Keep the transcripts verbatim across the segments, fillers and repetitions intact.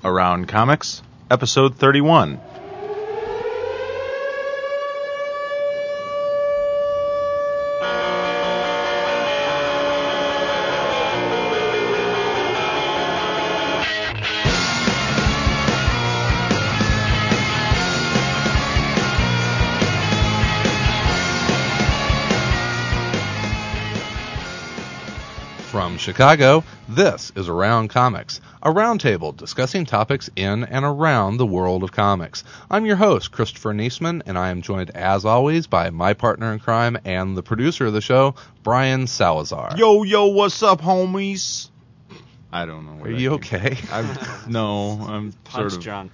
Around Comics, Episode thirty-one. From Chicago, this is Around Comics, a roundtable discussing topics in and around the world of comics. I'm your host, Christopher Niesman, and I am joined, as always, by my partner in crime and the producer of the show, Brian Salazar. Yo, yo, what's up, homies? I don't know. Are you okay? I'm, no, I'm Punch sort of drunk.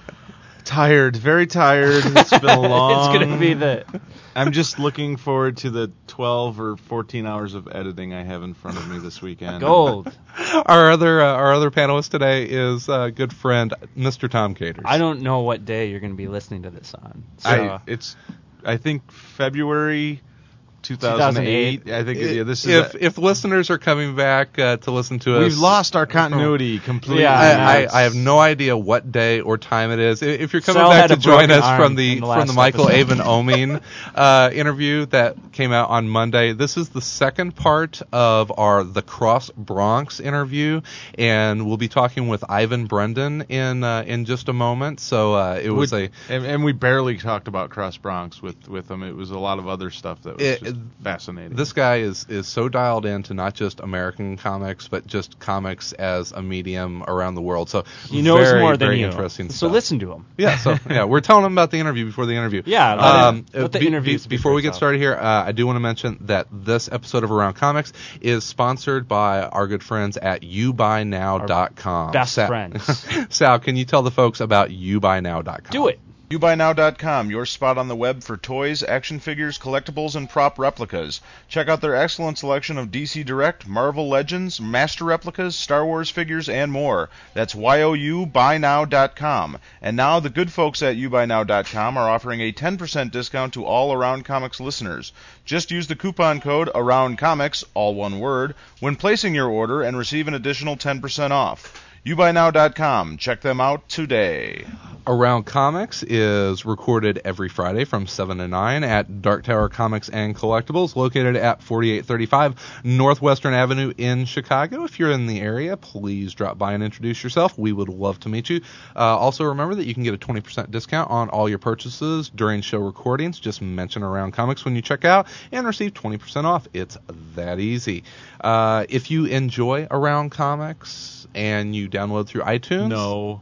tired, very tired. It's been a long... It's going to be the... I'm just looking forward to the twelve or fourteen hours of editing I have in front of me this weekend. Gold. Our other uh, our other panelist today is uh, good friend, Mister Tom Caters. I don't know what day you're going to be listening to this on. So. I, it's, I think February two thousand eight. I think it, yeah, this is if a, if listeners are coming back uh, to listen to us, we've lost our continuity completely. Yeah, I, I, I have no idea what day or time it is. If you're coming Sal back had to a join broken us arm from the, in the from the last Michael episode. Avon Oming uh, interview that came out on Monday, this is the second part of our The Cross Bronx interview, and we'll be talking with Ivan Brendan in uh, in just a moment. So uh, it was we, a and, and we barely talked about Cross Bronx with with them. It was a lot of other stuff that was It- just fascinating. This guy is, is so dialed into not just American comics, but just comics as a medium around the world. So He knows very, more than very you. interesting So stuff. listen to him. Yeah, so yeah, we're telling him about the interview before the interview. Yeah, let um, it- let the be- interview be- speak before for we get itself. started here, uh, I do want to mention that this episode of Around Comics is sponsored by our good friends at you buy now dot com. Best Sal, friends. Sal, can you tell the folks about you buy now dot com? Do it. you buy now dot com, your spot on the web for toys, action figures, collectibles, and prop replicas. Check out their excellent selection of D C Direct, Marvel Legends, Master Replicas, Star Wars figures, and more. That's Y O U buy now dot com. And now the good folks at you buy now dot com are offering a ten percent discount to all Around Comics listeners. Just use the coupon code AroundComics, all one word, when placing your order and receive an additional ten percent off. you buy now dot com. Check them out today. Around Comics is recorded every Friday from seven to nine at Dark Tower Comics and Collectibles, located at forty-eight thirty-five Northwestern Avenue in Chicago. If you're in the area, please drop by and introduce yourself. We would love to meet you. Uh, also, remember that you can get a twenty percent discount on all your purchases during show recordings. Just mention Around Comics when you check out and receive twenty percent off. It's that easy. Uh, if you enjoy Around Comics and you download through iTunes... no,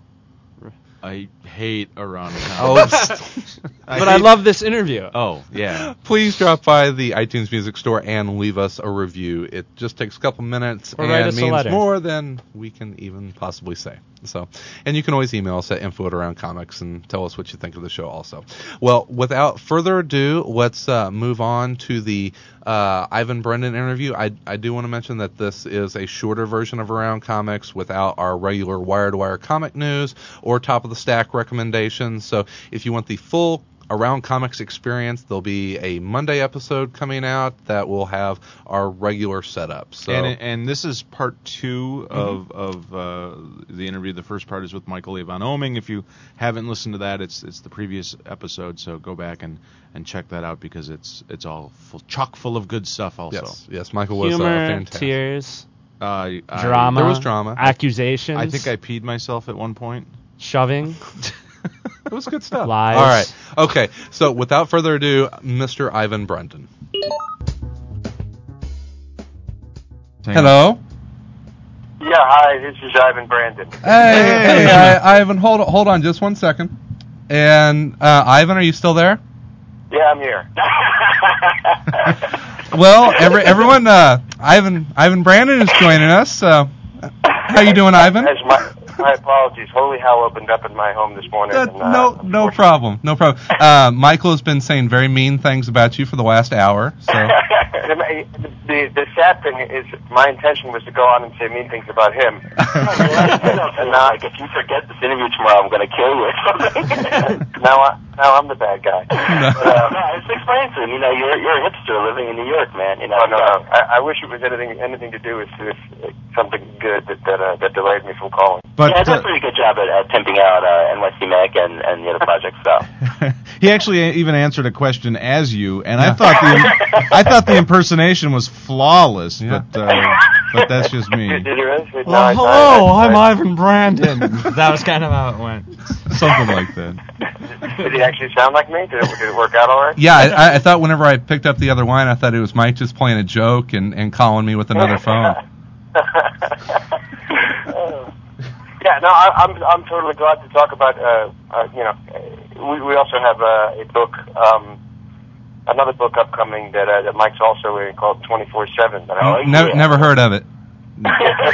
I hate Around Comics. Oh, But I hate- love this interview. Oh, yeah. please drop by the iTunes Music Store and leave us a review. It just takes a couple minutes Or write and us a means letter. more than we can even possibly say. So, and you can always email us at info at around comics and tell us what you think of the show also. Well, without further ado, let's uh, move on to the uh, Ivan Brendan interview. I, I do want to mention that this is a shorter version of Around Comics without our regular wire-to-wire comic news or top-of-the-stack recommendations. So if you want the full Around Comics experience, there'll be a Monday episode coming out that will have our regular setup. So And and this is part two of of uh, the interview. The first part is with Michael Avon Oming. If you haven't listened to that, it's it's the previous episode. So go back and, and check that out because it's it's all full, chock full of good stuff. Also, yes, yes, Michael was uh, Humor, fantastic. tears, uh, I, drama. there was drama. Accusations. I think I peed myself at one point. Shoving. It was good stuff. Lies. All right. Okay. So without further ado, Mister Ivan Brendan. Hello. Yeah, hi, this is Ivan Brandon. Hey, hey, I, Ivan. Hold hold on, just one second. And uh, Ivan, are you still there? Yeah, I'm here. Well, every everyone, uh, Ivan Ivan Brandon is joining us. Uh, how you doing, Ivan? As my, my apologies. Holy hell opened up in my home this morning. Uh, and, uh, no, no problem, no problem. Uh, Michael has been saying very mean things about you for the last hour. So the, the, the sad thing is, my intention was to go on and say mean things about him. And now, like, if you forget this interview tomorrow, I'm going to kill you. now, I, now I'm the bad guy. But, uh, no, just explain to him. You know, you're you're a hipster living in New York, man. You know. Oh, no, no. I, I wish it was anything anything to do with, with something good that that, uh, that delayed me from calling. But yeah, I did uh, a pretty good job. job at, at pimping out uh, N Y C Mech and, and the other projects. So He actually even answered a question as you, and I thought the I thought the impersonation was flawless, Yeah. but uh, but that's just me. Did you really? No, Well, I- hello, I- I- I'm Ivan Brandon. That was kind of how it went. Something like that. Did he actually sound like me? Did it, did it work out all right? Yeah, I, I thought whenever I picked up the other line, I thought it was Mike just playing a joke and, and calling me with another phone. Yeah, no, I, I'm I'm totally glad to talk about. Uh, uh, you know, we we also have uh, a book, um, another book upcoming that uh, that Mike's also in called twenty-four seven. But I like Never, it. never heard of it. No,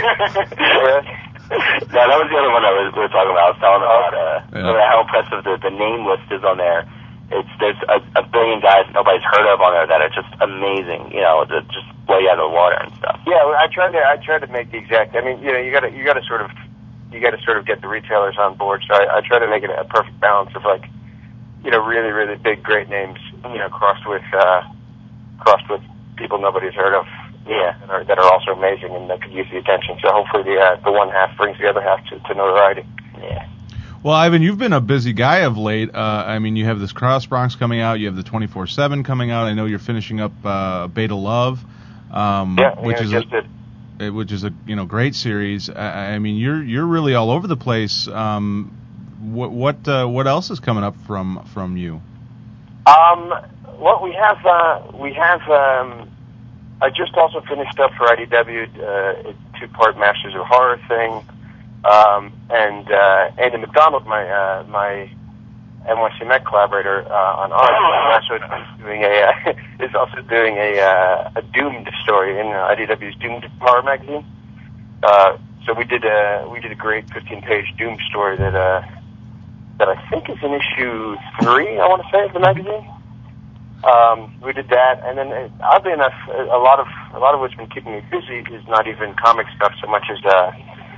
that was the other one I was, we were talking about. I was telling about uh, Yeah. how impressive the, the name list is on there. It's there's a, a billion guys nobody's heard of on there that are just amazing. You know, that just blow you out of the water and stuff. Yeah, I tried to I tried to make the exact. I mean, you know, you got to you got to sort of you got to sort of get the retailers on board. So I, I try to make it a perfect balance of like, you know, really really big great names, you know, crossed with uh, crossed with people nobody's heard of. Yeah, that are, that are also amazing and that could use the attention. So hopefully the uh, the one half brings the other half to, to notoriety. Yeah. Well, Ivan, you've been a busy guy of late. Uh, I mean, you have this Cross Bronx coming out. You have the twenty-four seven coming out. I know you're finishing up uh, Beta Love, um, Yeah, which yeah, is just a, did. uh, which is a you know great series. I, I mean, you're you're really all over the place. Um, what what uh, what else is coming up from from you? Um, well, we have uh, we have. Um, I just also finished up for I D W uh, a two-part Masters of Horror thing, um, and uh, Andy McDonald, my uh, my N Y C Mech collaborator uh, on art, is also doing a uh, is also doing a uh, a Doomed story in uh, I D W's Doomed Horror magazine. Uh, so we did a we did a great fifteen-page Doomed story that uh, that I think is in issue three. I want to say of the magazine. Um, we did that, and then uh, oddly enough, a lot of a lot of what's been keeping me busy is not even comic stuff so much as uh,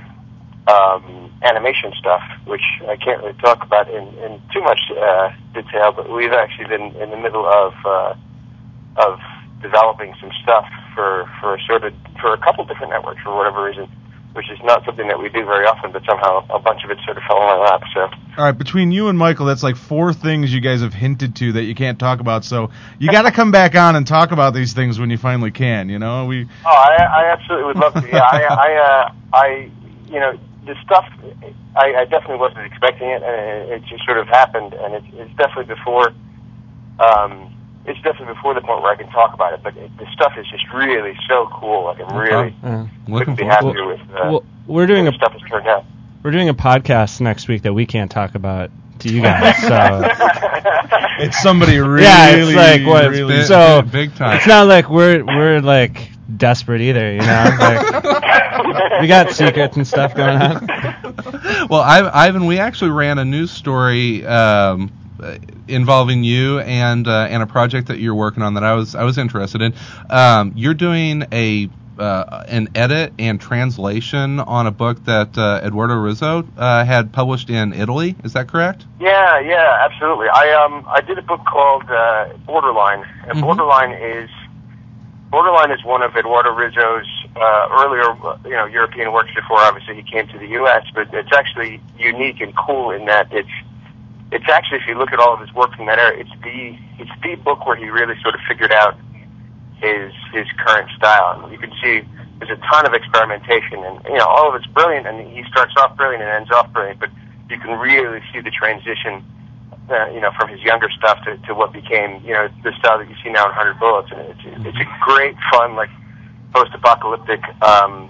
um, animation stuff, which I can't really talk about in, in too much uh, detail. But we've actually been in the middle of uh, of developing some stuff for for sort of for a couple different networks for whatever reason, which is not something that we do very often, but somehow a bunch of it sort of fell in my lap. So. All right, between you and Michael, that's like four things you guys have hinted to that you can't talk about. So you got to come back on and talk about these things when you finally can. You know, we. Oh, I, I absolutely would love to. Yeah, I, I, uh, I, you know, the stuff. I, I definitely wasn't expecting it, and it, it just sort of happened, and it, it's definitely before. Um, it's definitely before the point where I can talk about it, but it, the stuff is just really so cool. Like I'm really Uh, Looking couldn't be forward. happier with uh, well, we're doing the a stuff has turned out. we're doing a podcast next week that we can't talk about to you guys. So It's somebody really. yeah, it's like what? really- Big- so big time. It's not like we're we're like desperate either, you know. Like, we got secrets and stuff going on. Well, I, Ivan, we actually ran a news story um, involving you and uh, and a project that you're working on that I was I was interested in. Um, you're doing a uh, an edit and translation on a book that uh, Eduardo Rizzo uh, had published in Italy. Is that correct? Yeah, yeah, absolutely. I um I did a book called uh, Borderline, and Mhm. Borderline is Borderline is one of Eduardo Rizzo's uh, earlier uh, you know European works before obviously he came to the U S. But it's actually unique and cool in that it's it's actually, if you look at all of his work from that era, it's the it's the book where he really sort of figured out his his current style. You can see there's a ton of experimentation, and you know all of it's brilliant, and he starts off brilliant and ends off brilliant. But you can really see the transition, uh, you know, from his younger stuff to, to what became, you know, the style that you see now in one hundred Bullets. And it's it's a great, fun, like post-apocalyptic um,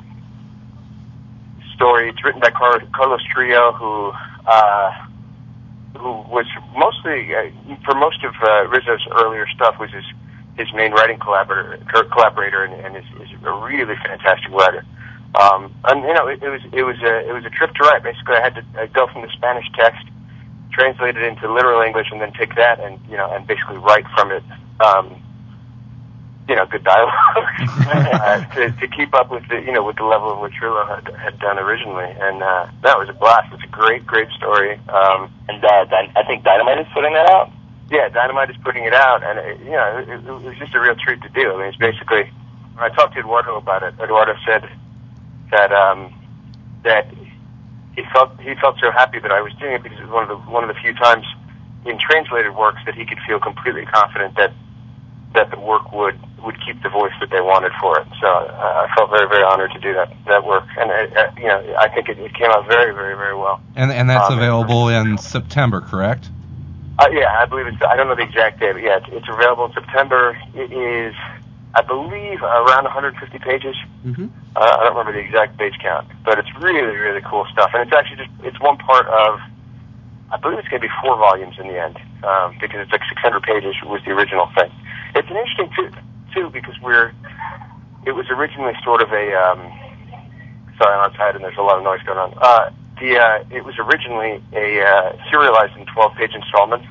story. It's written by Car- Carlos Trillo, who. Uh, who was mostly, uh, for most of uh, Rizzo's earlier stuff, was his his main writing collaborator, collaborator, and, and is, is a really fantastic writer. Um, and you know, it, it was it was a it was a trip to write. Basically, I had to I'd go from the Spanish text, translate it into literal English, and then take that and you know and basically write from it. Um, you know, good dialogue uh, to, to keep up with the you know with the level of what Trillo had had done originally, and uh, that was a blast. It's a great, great story. Um, and uh, I think Dynamite is putting that out. Yeah, Dynamite is putting it out, and it, you know, it, it was just a real treat to do. I mean, it's basically when I talked to Eduardo about it, Eduardo said that um, that he felt he felt so happy that I was doing it because it was one of the one of the few times in translated works that he could feel completely confident that that the work would would keep the voice that they wanted for it. So uh, I felt very very honored to do that that work, and uh, you know I think it, it came out very very very well. And and that's um, available in September, correct? Uh, yeah, I believe it's. I don't know the exact date, but yeah, it's, it's available in September. It is, I believe, around one hundred fifty pages. Mm-hmm. Uh, I don't remember the exact page count, but it's really, really cool stuff. And it's actually just, it's one part of, I believe it's going to be four volumes in the end, um, because it's like six hundred pages was the original thing. It's an interesting, too, too because we're, it was originally sort of a, um, sorry, I'm outside and there's a lot of noise going on. Uh, the, uh, it was originally a, uh, serialized in twelve-page installments.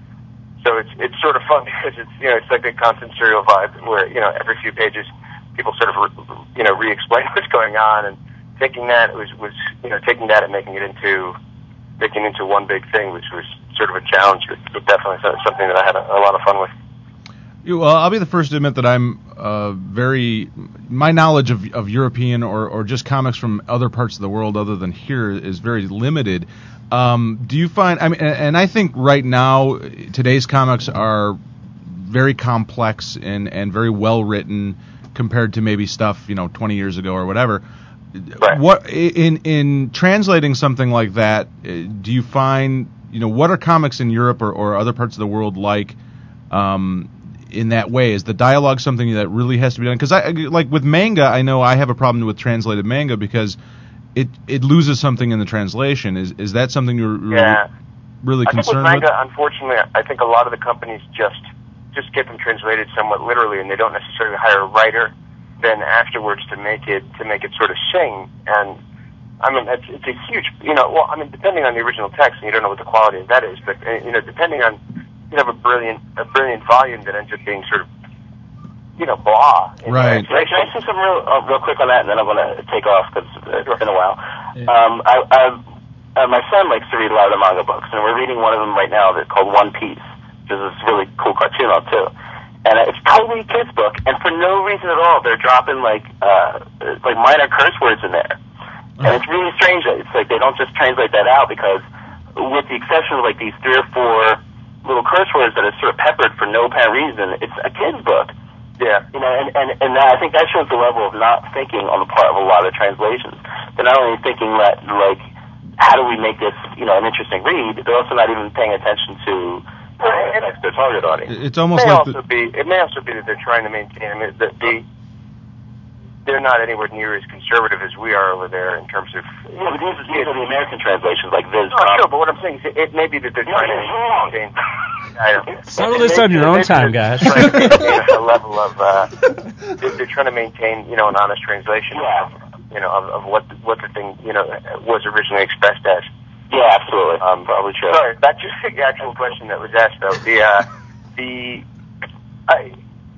So it's it's sort of fun because it's you know it's like a constant serial vibe where you know every few pages people sort of re, you know re-explain what's going on, and taking that was was you know taking that and making it into making it into one big thing, which was sort of a challenge, but definitely something that I had a, a lot of fun with. Well, I'll be the first to admit that I'm uh, very my knowledge of of European or or just comics from other parts of the world other than here is very limited. Um, do you find, I mean, and I think right now today's comics are very complex and, and very well written compared to maybe stuff, you know, twenty years ago or whatever. Right. What in in translating something like that, do you find, you know, what are comics in Europe or, or other parts of the world like um, in that way? Is the dialogue something that really has to be done? Because I like with manga, I know I have a problem with translated manga because It it loses something in the translation. Is is that something you're really, yeah. really I think concerned with manga, with? unfortunately, I think a lot of the companies just just get them translated somewhat literally, and they don't necessarily hire a writer then afterwards to make it to make it sort of sing. And I mean, it's, it's a huge, you know. Well, I mean, depending on the original text, and you don't know what the quality of that is, but you know, depending on, you have a brilliant a brilliant volume that ends up being sort of, you know, blah. Right. Can I, can I say something real, uh, real quick on that, and then I'm going to take off because it's been a while. Yeah. Um, I, I, uh, my son likes to read a lot of the manga books, and we're reading one of them right now that's called One Piece, which is this really cool cartoon on too. And it's totally a kid's book, and for no reason at all, they're dropping like uh, like minor curse words in there, and it's really strange. It's like they don't just translate that out because, with the exception of like these three or four little curse words that are sort of peppered for no apparent reason, it's a kid's book. Yeah, you know, and, and, and I think that shows the level of not thinking on the part of a lot of translations. They're not only thinking that, like, how do we make this, you know, an interesting read, they're also not even paying attention to uh, their target audience. It's almost it may like also the, be, it may also be that they're trying to maintain, I mean, that the, they're not anywhere near as conservative as we are over there in terms of... Yeah, but these, these are the American translations, like Viz. Oh, sure, but what I'm saying is it, it may be that they're trying to maintain... I don't, Settle this on your own time, guys. A level of uh, they're, they're trying to maintain, you know, an honest translation, yeah. of, you know, of, of what the, what the thing, you know, was originally expressed as. Yeah, absolutely. Um, probably true. Sorry, back to the actual question that was asked, though. The uh, the I,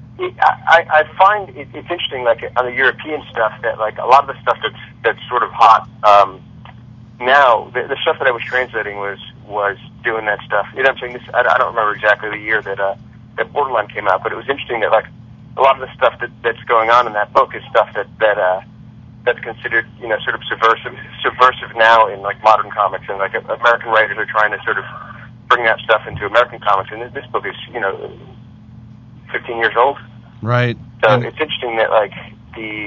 I I find it, it's interesting, like on the European stuff, that like a lot of the stuff that's that's sort of hot um, now. The, the stuff that I was translating was. was doing that stuff. You know what I'm saying? This, I, I don't remember exactly the year that uh, that Borderline came out, but it was interesting that like a lot of the stuff that, that's going on in that book is stuff that that uh, that's considered, you know, sort of subversive subversive now in like modern comics, and like American writers are trying to sort of bring that stuff into American comics. And this book is, you know, fifteen years old. Right. So and it's interesting that like the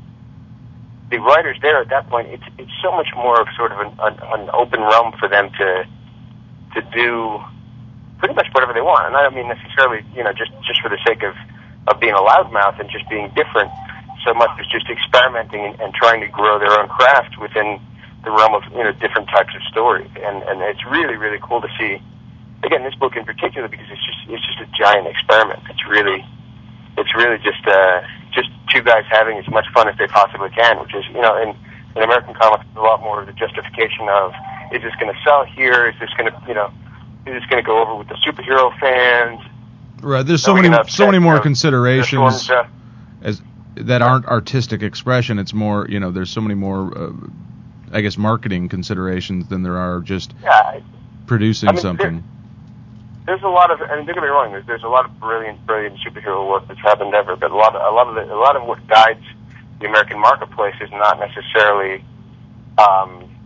the writers there at that point, it's it's so much more of sort of an, an, an open realm for them to to do pretty much whatever they want. And I don't mean necessarily, you know, just, just for the sake of, of being a loudmouth and just being different, so much as just experimenting and, and trying to grow their own craft within the realm of, you know, different types of stories. And, and it's really, really cool to see, again, this book in particular, because it's just, it's just a giant experiment. It's really, it's really just, uh, just two guys having as much fun as they possibly can, which is, you know, in, in American comics, a lot more of the justification of, is this going to sell here? Is this going to, you know, is this going to go over with the superhero fans? Right. There's so many, so many more considerations as that aren't artistic expression. It's more, you know, there's so many more, uh, I guess, marketing considerations than there are just yeah, producing I mean, something. There, there's a lot of, I mean, don't get me wrong. There's, there's a lot of brilliant, brilliant superhero work that's happened ever, but a lot, of, a lot of the, a lot of what guides the American marketplace is not necessarily. Um,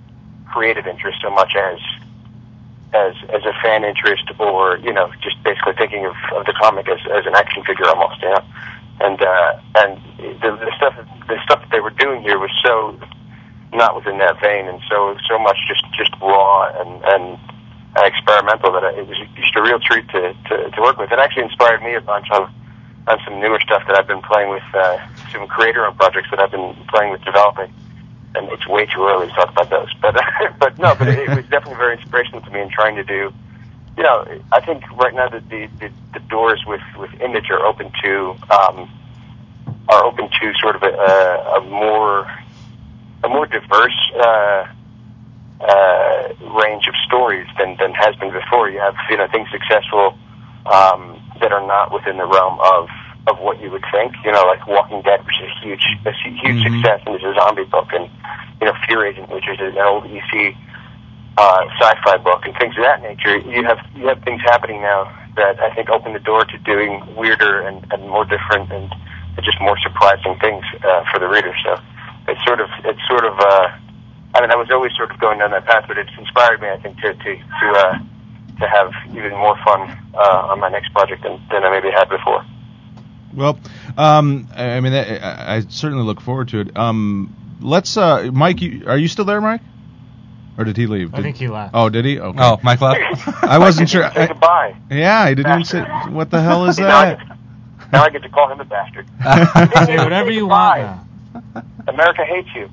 creative interest so much as as as a fan interest, or you know, just basically thinking of, of the comic as, as an action figure almost, you know. And uh, and the, the stuff the stuff that they were doing here was so not within that vein, and so so much just, just raw and and uh, experimental that it was just a real treat to, to to work with. It actually inspired me a bunch on on some newer stuff that I've been playing with, uh, some creator-owned projects that I've been playing with developing. And it's way too early to talk about those, but but no, but it, it was definitely very inspirational to me in trying to do. You know, I think right now that the, the the doors with with Image are open to um, are open to sort of a, a, a more a more diverse uh, uh, range of stories than than has been before. You have you know things successful um, that are not within the realm of. of what you would think, you know, like Walking Dead, which is a huge, a huge mm-hmm. success, and it's a zombie book, and, you know, Fear Agent, which is an old E C uh, sci-fi book, and things of that nature. You have you have things happening now that I think open the door to doing weirder and, and more different and just more surprising things uh, for the reader. So it's sort of, it's sort of, uh, I mean, I was always sort of going down that path, but it's inspired me, I think, to to to, uh, to have even more fun uh, on my next project than, than I maybe had before. Well, um, I mean, I, I certainly look forward to it. Um, let's, uh, Mike, you, are you still there, Mike? Or did he leave? Did, I think he left. Oh, did he? Okay. Oh, Mike left? I wasn't sure. Say goodbye. Yeah, I didn't even say, what the hell is now, I that? get to, now I get to call him a bastard. Say whatever you want now. America hates you.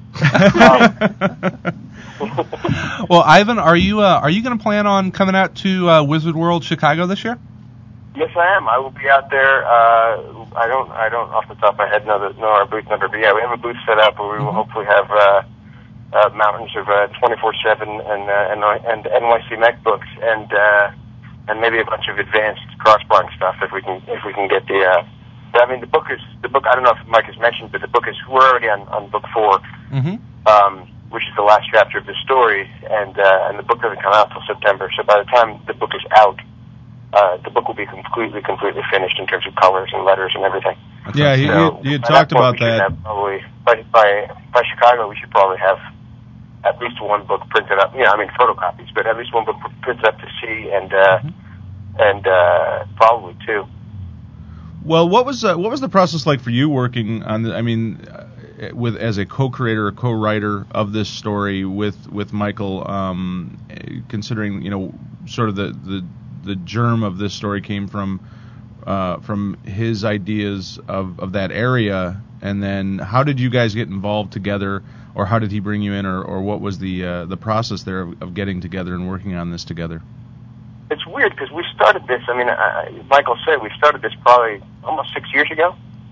Um, Well, Ivan, are you uh, are you going to plan on coming out to uh, Wizard World Chicago this year? Yes, I am. I will be out there. Uh, I don't. I don't off the top of my head know, the, know our booth number, but yeah, we have a booth set up where we will Mm-hmm. hopefully have uh, uh, mountains of uh, twenty-four seven and uh, and and N Y C Mech books, and uh, and maybe a bunch of advanced crossbarring stuff if we can if we can get the. Uh, I mean, the book is the book. I don't know if Mike has mentioned, but the book is we're already on, on book four, Mm-hmm. um, which is the last chapter of the story, and uh, and the book doesn't come out till September. So by the time the book is out. Uh, the book will be completely, completely finished in terms of colors and letters and everything. Yeah, you, so, you, you at talked that point, about we should that. have Probably by, by by Chicago, we should probably have at least one book printed up. Yeah, I mean photocopies, but at least one book printed up to see, and uh, Mm-hmm. and uh, probably two. Well, what was uh, what was the process like for you working on the? I mean, uh, with as a co-creator or co-writer of this story with with Michael, um, considering you know sort of the the the germ of this story came from uh, from his ideas of, of that area, and then how did you guys get involved together, or how did he bring you in, or, or what was the uh, the process there of, of getting together and working on this together? It's weird because we started this. I mean, uh, Michael said we started this probably almost six years ago,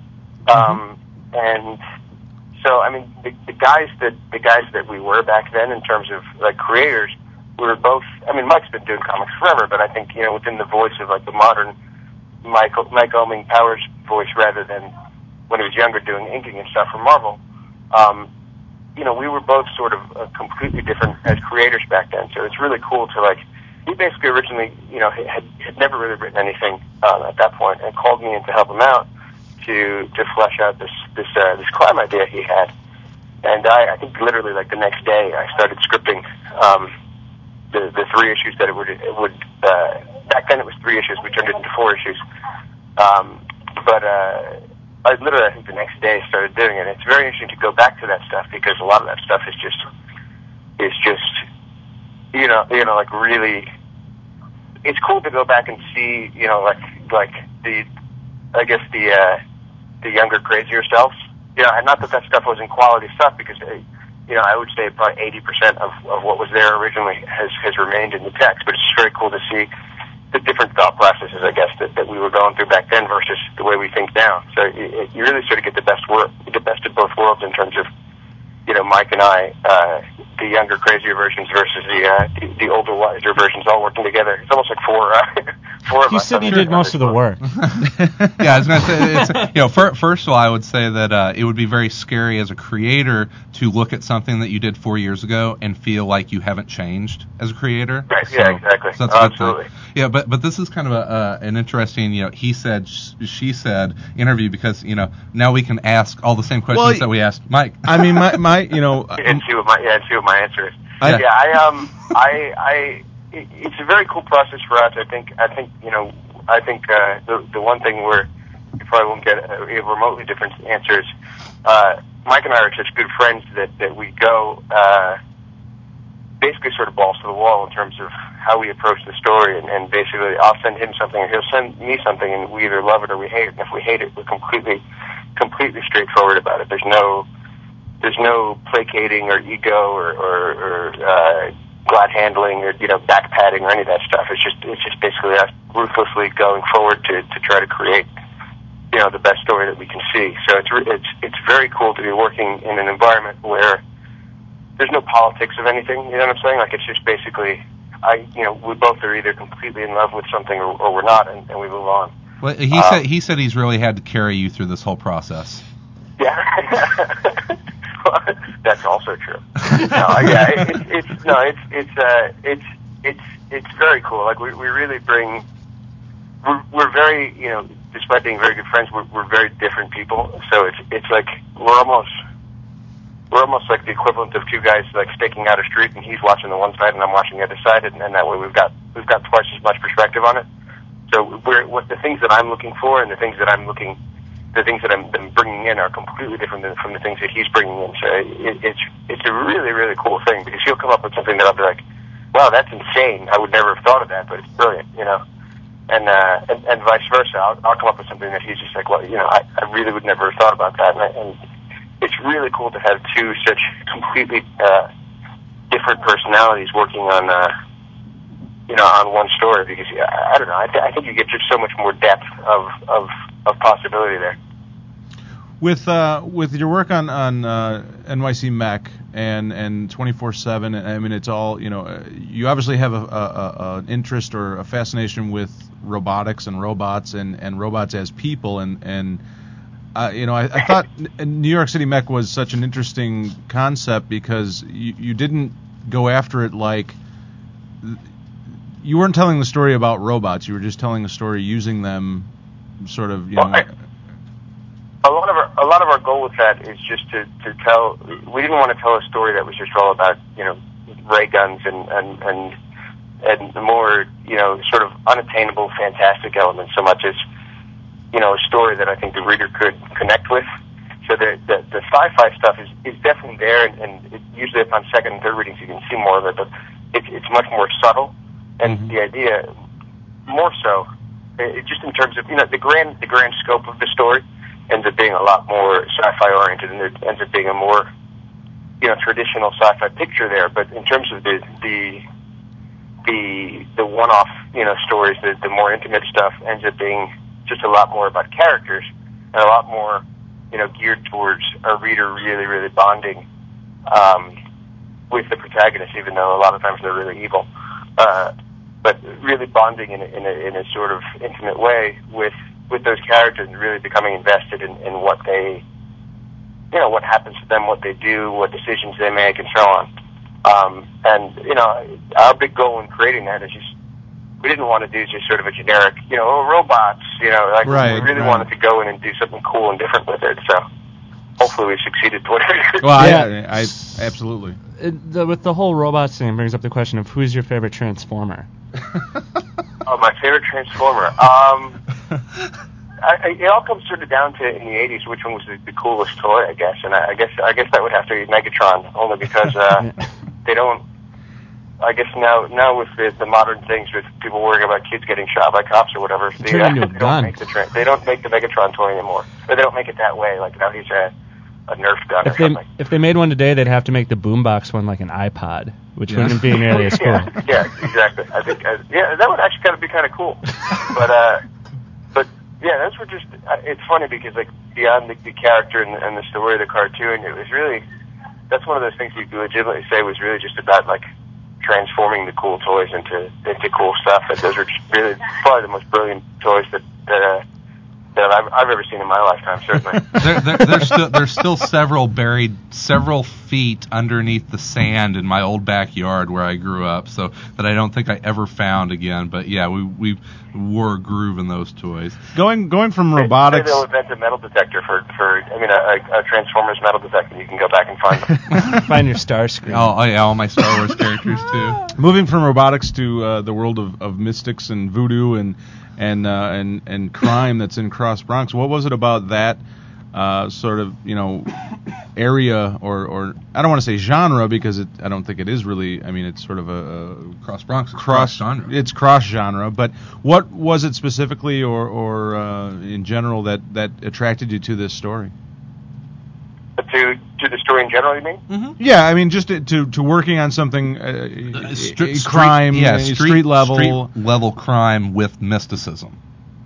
um, mm-hmm. and so I mean the, the guys that the guys that we were back then in terms of like creators. We were both, I mean, Mike's been doing comics forever, but I think, you know, within the voice of, like, the modern Michael, Mike Oeming Powers voice rather than when he was younger doing inking and stuff for Marvel, um, you know, we were both sort of uh, completely different as creators back then. So it's really cool to, like, he basically originally, you know, had, had never really written anything um, at that point and called me in to help him out to, to flesh out this, this, uh, this crime idea he had. And I, I think literally, like, the next day I started scripting, um, The, the three issues that it would, it would uh, back then it was three issues, we turned it into four issues. Um, but uh, I literally, I think the next day started doing it. It's very interesting to go back to that stuff because a lot of that stuff is just, is just, you know, you know, like really, it's cool to go back and see, you know, like, like the, I guess the, uh, the younger, crazier selves. You know, and not that that stuff wasn't quality stuff because, uh, you know, I would say probably eighty percent of, of what was there originally has, has remained in the text, but it's just very cool to see the different thought processes, I guess, that, that we were going through back then versus the way we think now. So you, you really sort of get the best wor- the best of both worlds in terms of, you know, Mike and I, uh, the younger, crazier versions versus the, uh, the the older, wiser versions all working together. It's almost like four, uh, four of you us. You said you did most of the work. Yeah, I was going to say, it's, you know, for, first of all, I would say that uh, it would be very scary as a creator to look at something that you did four years ago and feel like you haven't changed as a creator. Right, so, yeah, exactly. So that's a oh, good absolutely. thing. Yeah, but but this is kind of a uh, an interesting, you know, he said, sh- she said interview because, you know, now we can ask all the same questions Well, that we asked Mike. I mean, my, my you know... And see what my, yeah, and see what my answer is. I, yeah, I um, I, I, it, it's a very cool process for us. I think, I think, you know, I think uh, the the one thing where you probably won't get a, a remotely different answer is, uh, Mike and I are such good friends that that we go uh, basically sort of balls to the wall in terms of how we approach the story, and, and basically I'll send him something or he'll send me something, and we either love it or we hate it. And if we hate it, we're completely, completely straightforward about it. There's no There's no placating or ego or, or, or uh, glad handling or, you know, back patting or any of that stuff. It's just it's just basically us ruthlessly going forward to, to try to create, you know, the best story that we can see. So it's it's it's very cool to be working in an environment where there's no politics of anything. You know what I'm saying? Like, it's just basically, I you know we both are either completely in love with something or, or we're not, and, and we move on. Well, he um, said he said he's really had to carry you through this whole process. Yeah. That's also true. No, yeah, it, it, it's no, it's it's uh, it's it's it's very cool. Like we we really bring. We're, we're very, you know, despite being very good friends, we're we're very different people. So it's it's like we're almost we're almost like the equivalent of two guys like staking out a street, and he's watching the one side and I'm watching the other side, and, and that way we've got we've got twice as much perspective on it. So we're what the things that I'm looking for and the things that I'm looking. The things that I'm been bringing in are completely different than from the things that he's bringing in. So it, it's it's a really, really cool thing, because he'll come up with something that I'll be like, wow, that's insane. I would never have thought of that, but it's brilliant, you know. And uh, and, and vice versa. I'll, I'll come up with something that he's just like, well, you know, I, I really would never have thought about that. And, I, and it's really cool to have two such completely uh, different personalities working on, uh, you know, on one story, because I, I don't know. I, th- I think you get just so much more depth of of, of possibility there. With uh, with your work on on uh, N Y C Mech and and twenty-four seven, I mean, it's all, you know, you obviously have a, a, a an interest or a fascination with robotics and robots and, and robots as people, and and uh, you know, I, I thought New York City Mech was such an interesting concept, because you, you didn't go after it like, you weren't telling the story about robots, you were just telling a story using them, sort of, you well, know. I, A lot of our a lot of our goal with that is just to, to tell. We didn't want to tell a story that was just all about, you know, ray guns and and and and the more, you know, sort of unattainable, fantastic elements, so much as, you know, a story that I think the reader could connect with. So the the, the sci-fi stuff is, is definitely there, and, and it, usually upon second and third readings you can see more of it, but it's it's much more subtle, and mm-hmm. the idea more so, it, just in terms of, you know, the grand the grand scope of the story ends up being a lot more sci-fi oriented, and it ends up being a more, you know, traditional sci-fi picture there. But in terms of the the the, the one-off, you know, stories, the, the more intimate stuff ends up being just a lot more about characters, and a lot more, you know, geared towards a reader really, really bonding um, with the protagonist, even though a lot of times they're really evil. Uh, but really bonding in a, in a, in a sort of intimate way with with those characters, and really becoming invested in, in what they, you know, what happens to them, what they do, what decisions they make, and so on. Um, and, you know, our big goal in creating that is just, we didn't want to do just sort of a generic, you know, oh, robots, you know, like right, we really right. wanted to go in and do something cool and different with it. So hopefully we succeeded. Well, yeah. I, I, I absolutely. It, the, with the whole robots thing, brings up the question of who's your favorite Transformer? Oh, my favorite Transformer. Um, I, I, it all comes sort of down to in the eighties which one was the, the coolest toy, I guess, and I, I guess I guess that would have to be Megatron, only because uh, they don't. I guess now now with the, the modern things, with people worrying about kids getting shot by cops or whatever, they, Turn uh, into a they gun. don't make the tra- they don't make the Megatron toy anymore, or they don't make it that way. Like now he's a a Nerf gun If or they something. if they made one today, they'd have to make the boombox one like an iPod, which Yeah. wouldn't be nearly as cool. yeah, yeah, exactly. I think uh, yeah, that would actually kind of be kind of cool. But uh, but yeah, those were just. Uh, it's funny because like beyond the, the character and, and the story of the cartoon, it was really. That's one of those things you could legitimately say was really just about like transforming the cool toys into into cool stuff. And those are just really probably the most brilliant toys that that uh, that I've, I've ever seen in my lifetime, certainly. there, there, there's still there's still several buried several feet underneath the sand in my old backyard where I grew up, so that I don't think I ever found again. But yeah, we we wore a groove in those toys. Going going from Maybe robotics. they'll invent a metal detector for, for I mean, a, a Transformers metal detector. You can go back and find them. Find your Starscream. Oh, oh yeah, all my Star Wars characters too. Moving from robotics to uh, the world of, of mystics and voodoo and and uh, and and crime that's in Cross Bronx. What was it about that uh, sort of you know area or, or I don't want to say genre because it, I don't think it is really. I mean, it's sort of a, a Cross Bronx is cross genre. It's cross genre. But what was it specifically or or uh, in general that, that attracted you to this story? To to the story in general, you mean? Mm-hmm. Yeah, I mean, just to to, to working on something, uh, Uh, street, crime, yeah, uh, street, street level. street level crime with mysticism.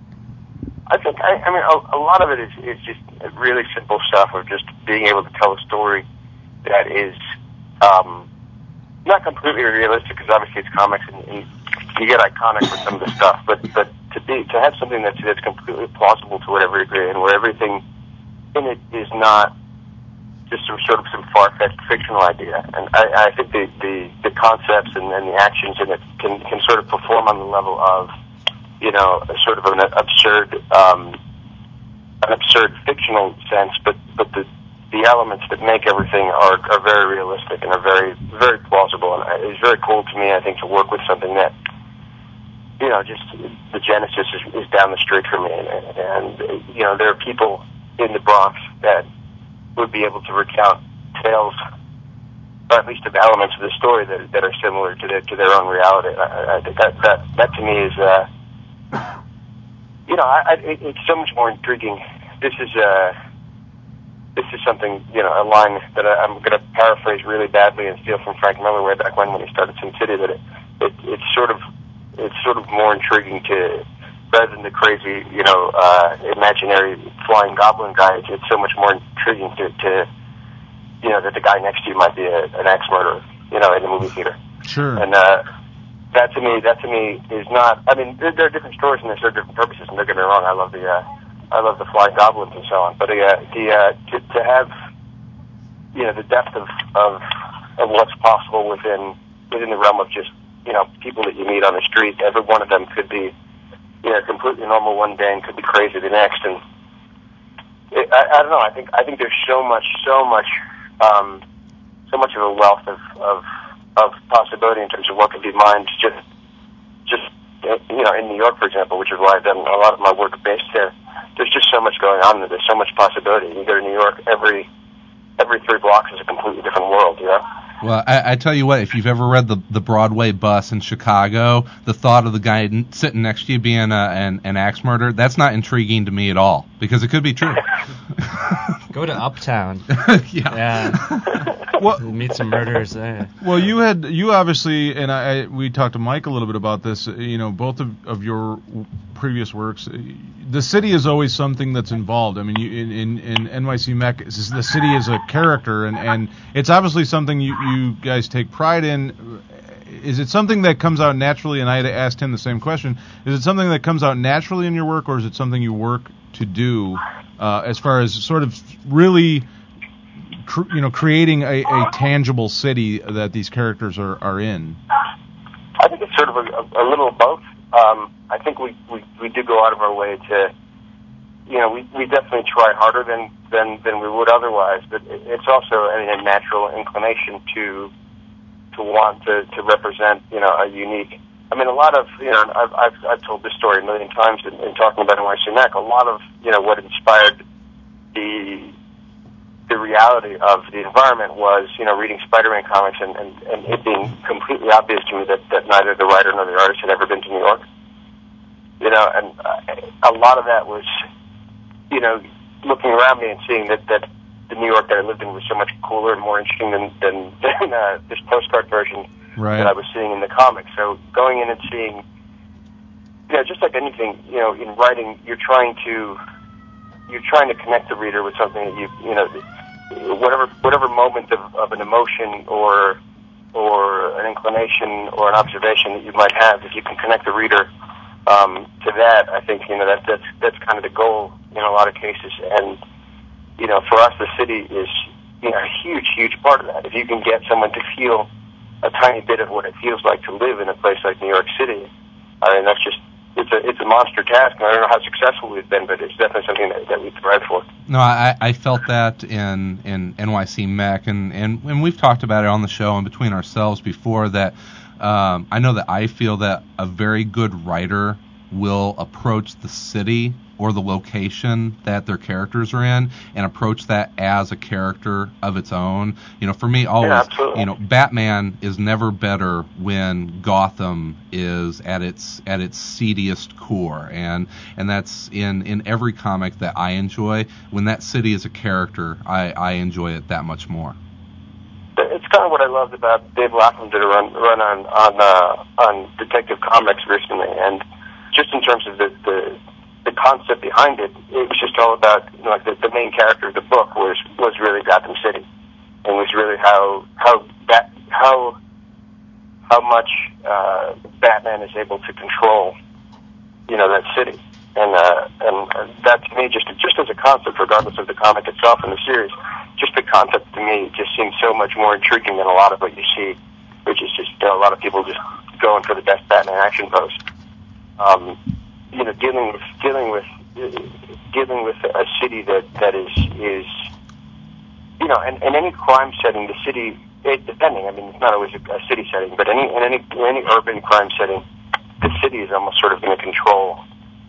I think, I, I mean, a, a lot of it is, is just really simple stuff of just being able to tell a story that is um, not completely realistic, because obviously it's comics and, and you get iconic with some of the stuff, but but to be to have something that's that's completely plausible to whatever degree, and where everything in it is not just some sort of some far-fetched fictional idea. And I, I think the, the, the concepts and, and the actions in it can, can sort of perform on the level of, you know, a sort of an absurd, um, an absurd fictional sense, but, but the, the elements that make everything are, are very realistic and are very, very plausible. And it's very cool to me, I think, to work with something that, you know, just the genesis is, is down the street from me. And, and, you know, there are people in the Bronx that would be able to recount tales, or at least of elements of the story that that are similar to their to their own reality. I, I think that that that to me is, uh, you know, I, I, it, it's so much more intriguing. This is uh, this is something, you know, a line that I, I'm going to paraphrase really badly and steal from Frank Miller way back when when he started Sin City. That it, it it's sort of it's sort of more intriguing to. Rather than the crazy, you know, uh, imaginary flying goblin guy, it's, it's so much more intriguing to, to, you know, that the guy next to you might be a, an axe murderer, you know, in the movie theater. Sure. And uh, that to me, that to me is not. I mean, there, there are different stories and there are different purposes. And don't get me wrong, I love the, uh, I love the flying goblins and so on. But uh, the uh, to, to have, you know, the depth of, of of what's possible within within the realm of just, you know, people that you meet on the street. Every one of them could be, you know, completely normal one day and could be crazy the next. And it, I, I don't know. I think I think there's so much, so much, um, so much of a wealth of, of of possibility in terms of what could be mined. Just, just you know, in New York, for example, which is why I've done a lot of my work based there. There's just so much going on there. There's so much possibility. You go to New York, every every three blocks is a completely different world. You know. Well, I, I tell you what, if you've ever read the the Broadway Bus in Chicago, the thought of the guy n- sitting next to you being a, an, an axe murderer, that's not intriguing to me at all, because it could be true. Go to Uptown. yeah. Yeah. Well, Meet some murderers there. well, you had you obviously, and I, I we talked to Mike a little bit about this. You know, both of, of your previous works, the city is always something that's involved. I mean, you, in, in in N Y C Mech, the city is a character, and, and it's obviously something you, you guys take pride in. Is it something that comes out naturally? And I had asked him the same question. Is it something that comes out naturally in your work, or is it something you work to do, uh, as far as sort of really, cr- you know, creating a, a tangible city that these characters are, are in? I think it's sort of a, a, a little of both. Um, I think we, we, we do go out of our way to, you know, we, we definitely try harder than, than, than we would otherwise, but it, it's also a, a natural inclination to to want to, to represent, you know, a unique. I mean, a lot of, you know, I've I've, I've told this story a million times in, in talking about N Y C Mech. A lot of, you know, what inspired the the reality of the environment was, you know, reading Spider-Man comics and, and, and it being completely obvious to me that, that neither the writer nor the artist had ever been to New York. You know, and uh, a lot of that was, you know, looking around me and seeing that, that the New York that I lived in was so much cooler and more interesting than, than, than uh, this postcard version Right. that I was seeing in the comics. So going in and seeing, you know, just like anything, you know, in writing, you're trying to, you're trying to connect the reader with something that you, you know, whatever whatever moment of, of an emotion or or an inclination or an observation that you might have, if you can connect the reader um, to that, I think, you know, that that's that's kind of the goal in a lot of cases. And, you know, for us, the city is, you know, a huge, huge part of that. If you can get someone to feel a tiny bit of what it feels like to live in a place like New York City, I mean, that's just, it's a it's a monster task, and I don't know how successful we've been, but it's definitely something that, that we thrive for. No, I, I felt that in, in N Y C Mech, and, and, and we've talked about it on the show and between ourselves before, that um, I know that I feel that a very good writer will approach the city or the location that their characters are in and approach that as a character of its own. You know, for me, always, yeah, you know, Batman is never better when Gotham is at its at its seediest core, and and that's in, in every comic that I enjoy. When that city is a character, I, I enjoy it that much more. It's kind of what I loved about Dave Lapham did a run, run on on uh, on Detective Comics recently, and just in terms of the, the the concept behind it, it was just all about, you know, like the, the main character of the book was was really Gotham City, and was really how how that how how much uh, Batman is able to control, you know, that city, and uh, and uh, that to me, just just as a concept, regardless of the comic itself and the series, just the concept to me just seems so much more intriguing than a lot of what you see, which is just, you know, a lot of people just going for the best Batman action pose. Um, you know, dealing with dealing with uh, dealing with a city that that is is you know, in, in any crime setting, the city, it, depending, I mean, it's not always a, a city setting, but any in any in any urban crime setting, the city is almost sort of going to control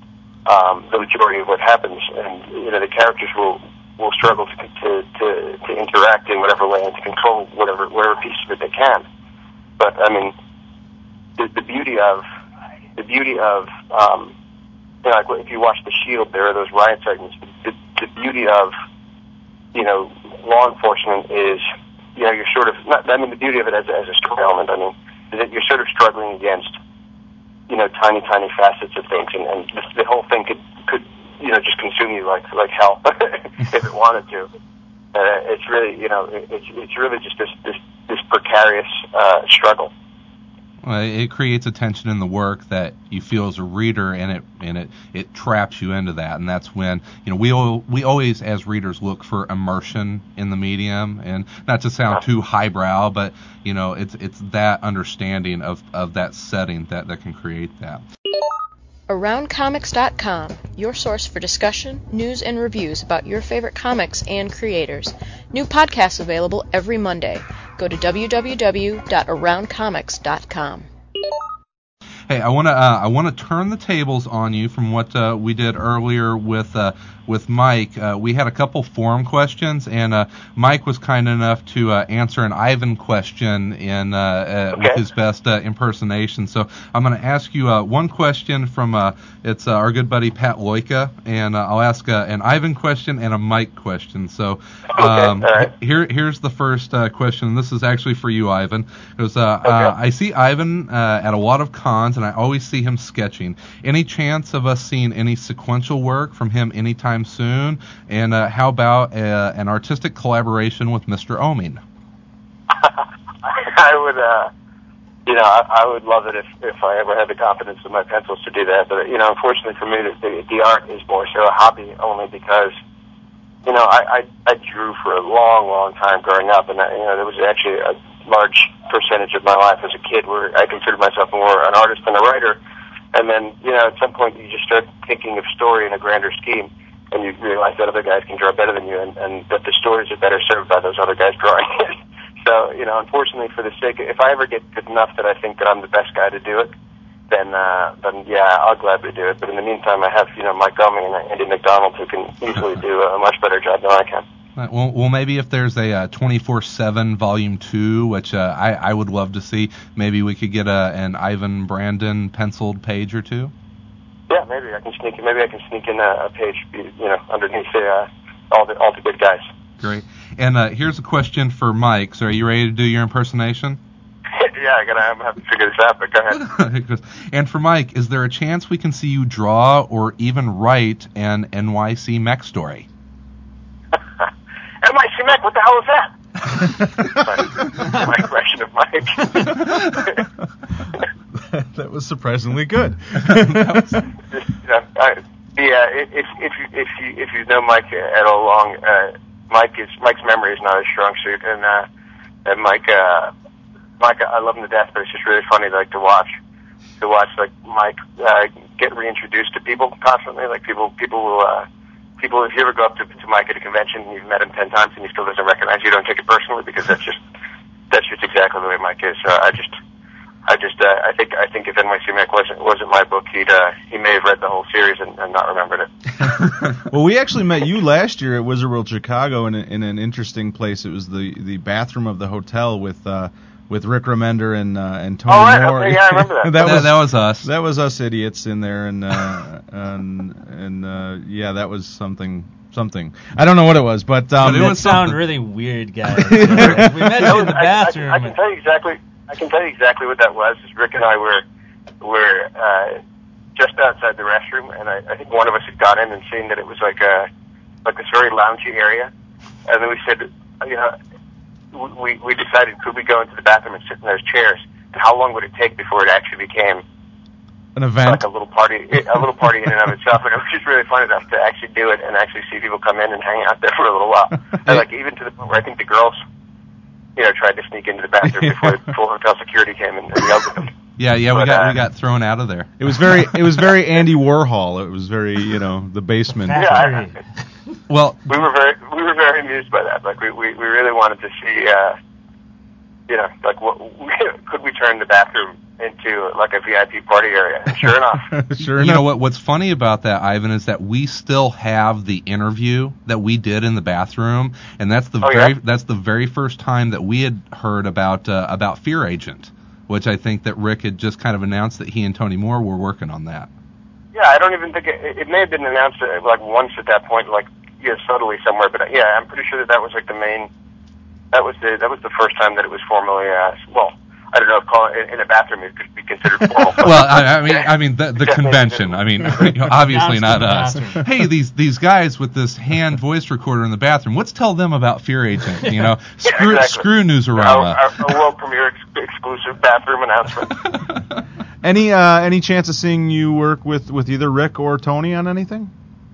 um, the majority of what happens, and you know, the characters will will struggle to to to, to interact in whatever way and to control whatever whatever piece of it they can. But I mean, the, the beauty of the beauty of um, you know, like if you watch The Shield, there are those riot segments. The, the beauty of, you know, law enforcement is, you know, you're sort of, not, I mean, the beauty of it as a, as a story element, I mean, is that you're sort of struggling against, you know, tiny, tiny facets of things, and, and the, the whole thing could, could, you know, just consume you like, like hell if it wanted to. Uh, it's really, you know, it, it's, it's really just this, this, this precarious, uh, struggle. Well, it creates a tension in the work that you feel as a reader, and it and it, it traps you into that, and that's when, you know, we all, we always as readers look for immersion in the medium, and not to sound too highbrow, but you know, it's it's that understanding of, of that setting that, that can create that. Around Comics dot com, your source for discussion, news, and reviews about your favorite comics and creators. New podcasts available every Monday. Go to w w w dot around comics dot com. Hey, I want to uh, I want to turn the tables on you from what uh, we did earlier with uh, with Mike. Uh, we had a couple forum questions, and uh, Mike was kind enough to uh, answer an Ivan question in uh, uh, okay. with his best uh, impersonation. So I'm going to ask you uh, one question from uh, it's uh, our good buddy Pat Loika, and uh, I'll ask uh, an Ivan question and a Mike question. So um, okay. Right. here here's the first uh, question. This is actually for you, Ivan. It goes, uh, okay. uh, I see Ivan uh, at a lot of cons, and I always see him sketching. Any chance of us seeing any sequential work from him anytime soon? And uh, how about uh, an artistic collaboration with Mister Oeming? I would, uh, you know, I, I would love it if, if I ever had the confidence in my pencils to do that. But, you know, unfortunately for me, the, the, the art is more so a hobby, only because, you know, I, I, I drew for a long, long time growing up, and, I, you know, there was actually a large percentage of my life as a kid where I considered myself more an artist than a writer. And then, you know, at some point you just start thinking of story in a grander scheme, and you realize that other guys can draw better than you, and, and that the stories are better served by those other guys drawing it. So, you know, unfortunately, for the sake of, if I ever get good enough that I think that I'm the best guy to do it, then, uh, then yeah, I'll gladly do it. But in the meantime, I have, you know, Mike Oeming and Andy McDonald who can easily do a much better job than I can. Well, well, maybe if there's a uh, twenty-four seven Volume two, which uh, I, I would love to see, maybe we could get a, an Ivan Brandon penciled page or two. Yeah, maybe I can sneak in. Maybe I can sneak in a, a page, you know, underneath the, uh, all the all the good guys. Great. And uh, here's a question for Mike. So, are you ready to do your impersonation? Yeah, I gotta I'm gonna have to figure this out. But go ahead. And for Mike, is there a chance we can see you draw or even write an N Y C Mech story? N Y C Mech, what the hell is that? my, my impression of Mike. That was surprisingly good. Just, you know, I, Yeah, if if you if you if you know Mike at all long, uh, Mike is Mike's memory is not a strong suit, and uh, and Mike uh, Mike I love him to death, but it's just really funny like to watch to watch like Mike uh, get reintroduced to people constantly. Like people people will uh, people if you ever go up to, to Mike at a convention and you've met him ten times and he still doesn't recognize you, don't take it personally because that's just that's just exactly the way Mike is. So I just. I just, uh, I think, I think if N Y C Mac wasn't wasn't my book, he'd uh, he may have read the whole series and, and not remembered it. Well, we actually met you last year at Wizard World Chicago in, a, in an interesting place. It was the, the bathroom of the hotel with uh, with Rick Remender and uh, and Tony oh, right, Moore. okay, yeah, I remember that. that, that, was, that was us. That was us idiots in there, and uh, and and uh, yeah, that was something. Something I don't know what it was, but um, but it would sound really weird, guys. So, we met you in the bathroom. I, I, I can tell you exactly. I can tell you exactly what that was. Is Rick and I were were uh, just outside the restroom, and I, I think one of us had gone in and seen that it was like a like this very loungy area, and then we said, you know, we we decided could we go into the bathroom and sit in those chairs, and how long would it take before it actually became an event, like a little party, a little party in and of itself, and it was just really fun enough to actually do it and actually see people come in and hang out there for a little while, and like even to the point where I think the girls, you know, tried to sneak into the bathroom before before hotel security came and, and yelled at them. Yeah, yeah, but, we got uh, we got thrown out of there. It was very it was very Andy Warhol. It was very you know the basement. Yeah, I, well, we were very we were very amused by that. Like we we, we really wanted to see, uh, you know, like what could we turn the bathroom into like a V I P party area? And sure enough, sure you enough. know what? What's funny about that, Ivan, is that we still have the interview that we did in the bathroom, and that's the oh, very yeah? that's the very first time that we had heard about uh, about Fear Agent, which I think that Rick had just kind of announced that he and Tony Moore were working on that. Yeah, I don't even think it, it may have been announced uh, like once at that point, like yeah, subtly somewhere. But uh, yeah, I'm pretty sure that that was like the main. That was the that was the first time that it was formally uh, well. I don't know if call it in a bathroom it could be considered formal. Well, I, I mean, I mean the, the convention. I mean, obviously not us. Hey, these these guys with this hand voice recorder in the bathroom. Let's tell them about Fear Agent. You know, screw yeah, exactly. screw Newsarama. Our, our, our world premiere ex- exclusive bathroom announcement. Any uh, any chance of seeing you work with, with either Rick or Tony on anything?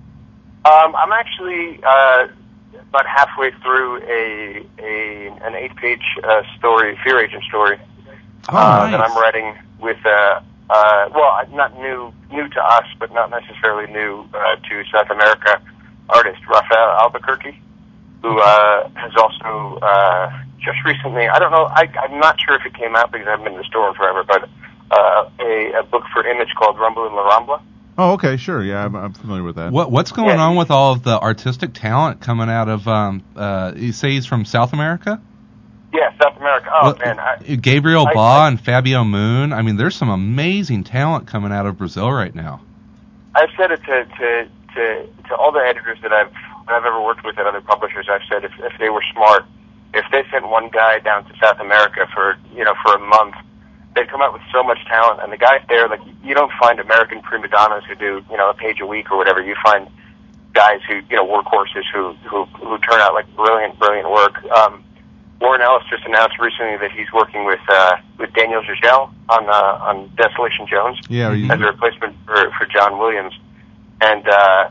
Um, I'm actually uh, about halfway through a a an eight page uh, story, Fear Agent story. Oh, uh, nice. that I'm writing with, uh, uh, well, not new new to us, but not necessarily new uh, to South America artist Rafael Albuquerque, who uh, has also uh, just recently, I don't know, I, I'm not sure if it came out because I haven't been in the store in forever, but uh, a, a book for Image called Rumble in La Rambla. Oh, okay, sure, yeah, I'm, I'm familiar with that. What what's going Yeah. on with all of the artistic talent coming out of? Um, uh, you say he's from South America? Yeah, South America. Oh, Well, man. I, Gabriel I- Ba I- and Fabio Moon. I mean, there's some amazing talent coming out of Brazil right now. I've said it to, to, to, to all the editors that I've that I've ever worked with at other publishers. I've said if, if they were smart, if they sent one guy down to South America for, you know, for a month, they'd come out with so much talent. And the guys there, like, you don't find American prima donnas who do, you know, a page a week or whatever. You find guys who, you know, workhorses who, who, who turn out like brilliant, brilliant work. Um, Warren Ellis just announced recently that he's working with uh, with Daniel Giselle on uh, on Desolation Jones Yeah, you, as a replacement for, for John Williams, and uh,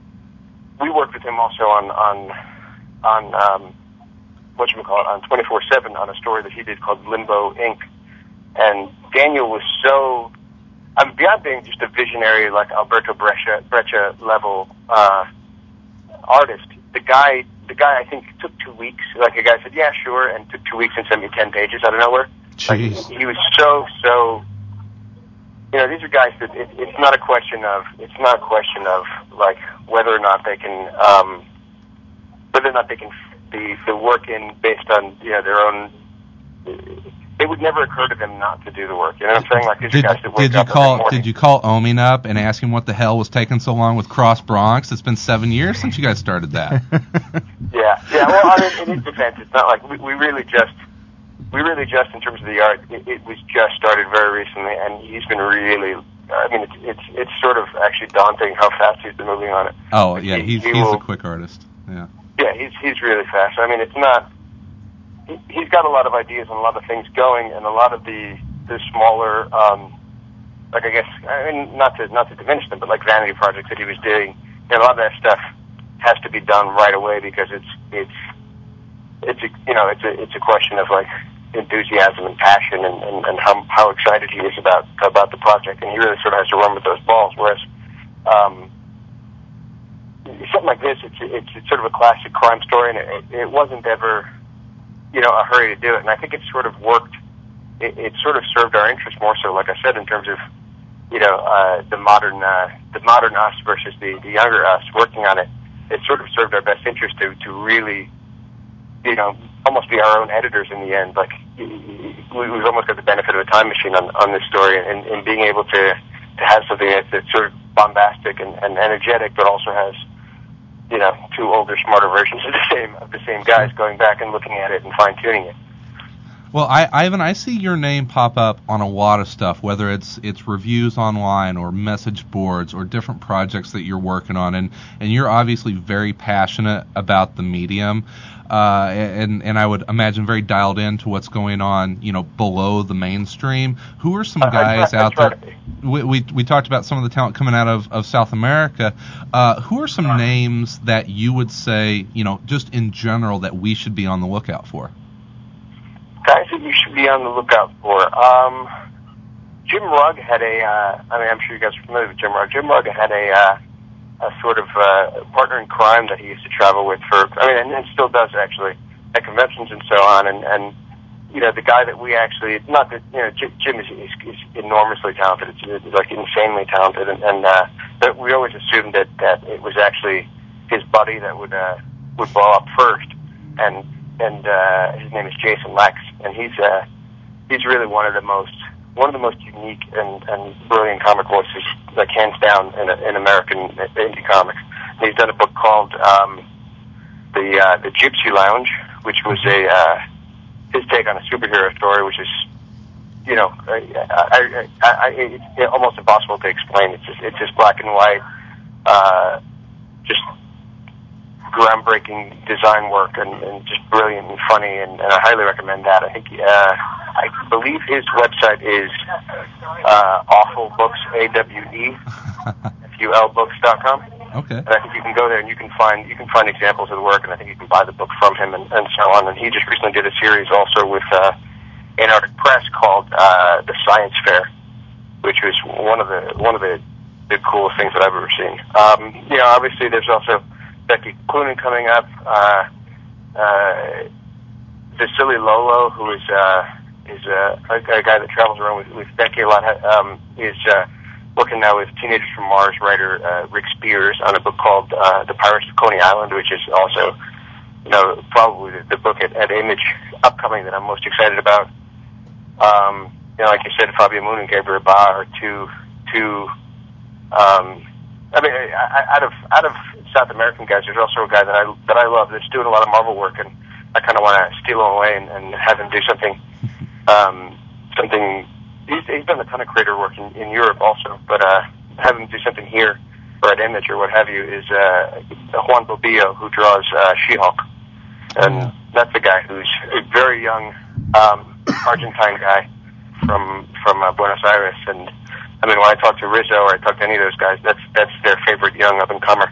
we worked with him also on on on um, whatchamacallit, on twenty-four seven on a story that he did called Limbo Incorporated. And Daniel was so, I mean, beyond being just a visionary like Alberto Breccia Breccia level uh, artist, the guy. The guy, I think, took two weeks. Like, a guy said, yeah, sure, and took two weeks and sent me ten pages out of nowhere. Like, Jeez. he was so, so, you know, these are guys that it, it's not a question of, it's not a question of, like, whether or not they can, um, whether or not they can f- the, the work in based on, you know, their own, it would never occur to them not to do the work. You know what I'm saying? Like, these Did, are guys that wake did you up every call morning. Did you call Omin up and ask him what the hell was taking so long with Cross Bronx? It's been seven years since you guys started that. Yeah, yeah. Well, I mean, in his defense, it's not like we, we really just, we really just, in terms of the art, it, it was just started very recently, and he's been really. I mean, it's it's it's sort of actually daunting how fast he's been moving on it. Oh yeah, He- he's he he's will- a quick artist. Yeah. Yeah, he's he's really fast. I mean, it's not. He, he's got a lot of ideas and a lot of things going, and a lot of the the smaller, um, like I guess, I mean, not to not to diminish them, but like vanity projects that he was doing, you know, a lot of that stuff has to be done right away because it's it's it's a, you know it's a it's a question of like enthusiasm and passion and, and, and how how excited he is about about the project, and he really sort of has to run with those balls. Whereas um, something like this, it's it's, it's sort of a classic crime story, and it, it wasn't ever you know a hurry to do it, and I think it sort of worked. It, it sort of served our interest more so, like I said, in terms of you know uh, the modern uh, the modern us versus the, the younger us working on it. It sort of served our best interest to to really you know almost be our own editors in the end. Like we, we've almost got the benefit of a time machine on on this story, and, and being able to to have something that's, that's sort of bombastic and, and energetic, but also has you know two older, smarter versions of the same of the same guys going back and looking at it and fine tuning it. Well, I, Ivan, I see your name pop up on a lot of stuff, whether it's it's reviews online or message boards or different projects that you're working on, and, and you're obviously very passionate about the medium, uh, and and I would imagine very dialed into what's going on, you know, below the mainstream. Who are some guys out there? We, we we talked about some of the talent coming out of, of South America. Uh, who are some names that you would say, you know, just in general that we should be on the lookout for? Guys that you should be on the lookout for. Um, Jim Rugg had a, uh, I mean, I'm sure you guys are familiar with Jim Rugg. Jim Rugg had a, uh, a sort of uh, partner in crime that he used to travel with for, I mean, and, and still does actually, at conventions and so on. And, and you know, the guy that we actually, not that, you know, Jim, Jim is, is, is enormously talented. It's, it's like insanely talented. And, and uh, but we always assumed that, that it was actually his buddy that would, uh, would blow up first. And, and uh, his name is Jason Lex, and he's uh, he's really one of the most one of the most unique and, and brilliant comic voices, like hands down, in, in American indie comics. And he's done a book called um, the uh, the Gypsy Lounge, which was a uh, his take on a superhero story, which is you know I, I, I, I, it's almost impossible to explain. It's just it's just black and white, uh, just groundbreaking design work and, and just brilliant and funny, and, and I highly recommend that. I think uh, I believe his website is uh, Awful Books, A W E, F U L Books dot com. Okay. And I think you can go there and you can find you can find examples of the work, and I think you can buy the book from him and, and so on. And he just recently did a series also with uh, Antarctic Press called uh, The Science Fair, which was one of the one of the, the coolest things that I've ever seen. Um, you know, obviously there's also Becky Cloonan coming up, uh, uh, Vasily Lolo, who is, uh, is, uh, a, a guy that travels around with, with Becky a lot, um, is, uh, working now with Teenagers from Mars writer, uh, Rick Spears on a book called, uh, The Pirates of Coney Island, which is also, you know, probably the, the book at, at Image upcoming that I'm most excited about. Um, you know, like you said, Fabio Moon and Gabriel Ba are two, two, um, I mean, out of out of South American guys, there's also a guy that I that I love that's doing a lot of Marvel work, and I kind of want to steal him away and, and have him do something. Um, something. He's, he's done a ton of creator work in, in Europe also, but uh, have him do something here or at Image or what have you is uh, Juan Bobillo, who draws uh, She-Hulk, and that's a guy who's a very young um, Argentine guy from from uh, Buenos Aires. And I mean, when I talk to Rizzo or I talk to any of those guys, that's that's their favorite young up-and-comer.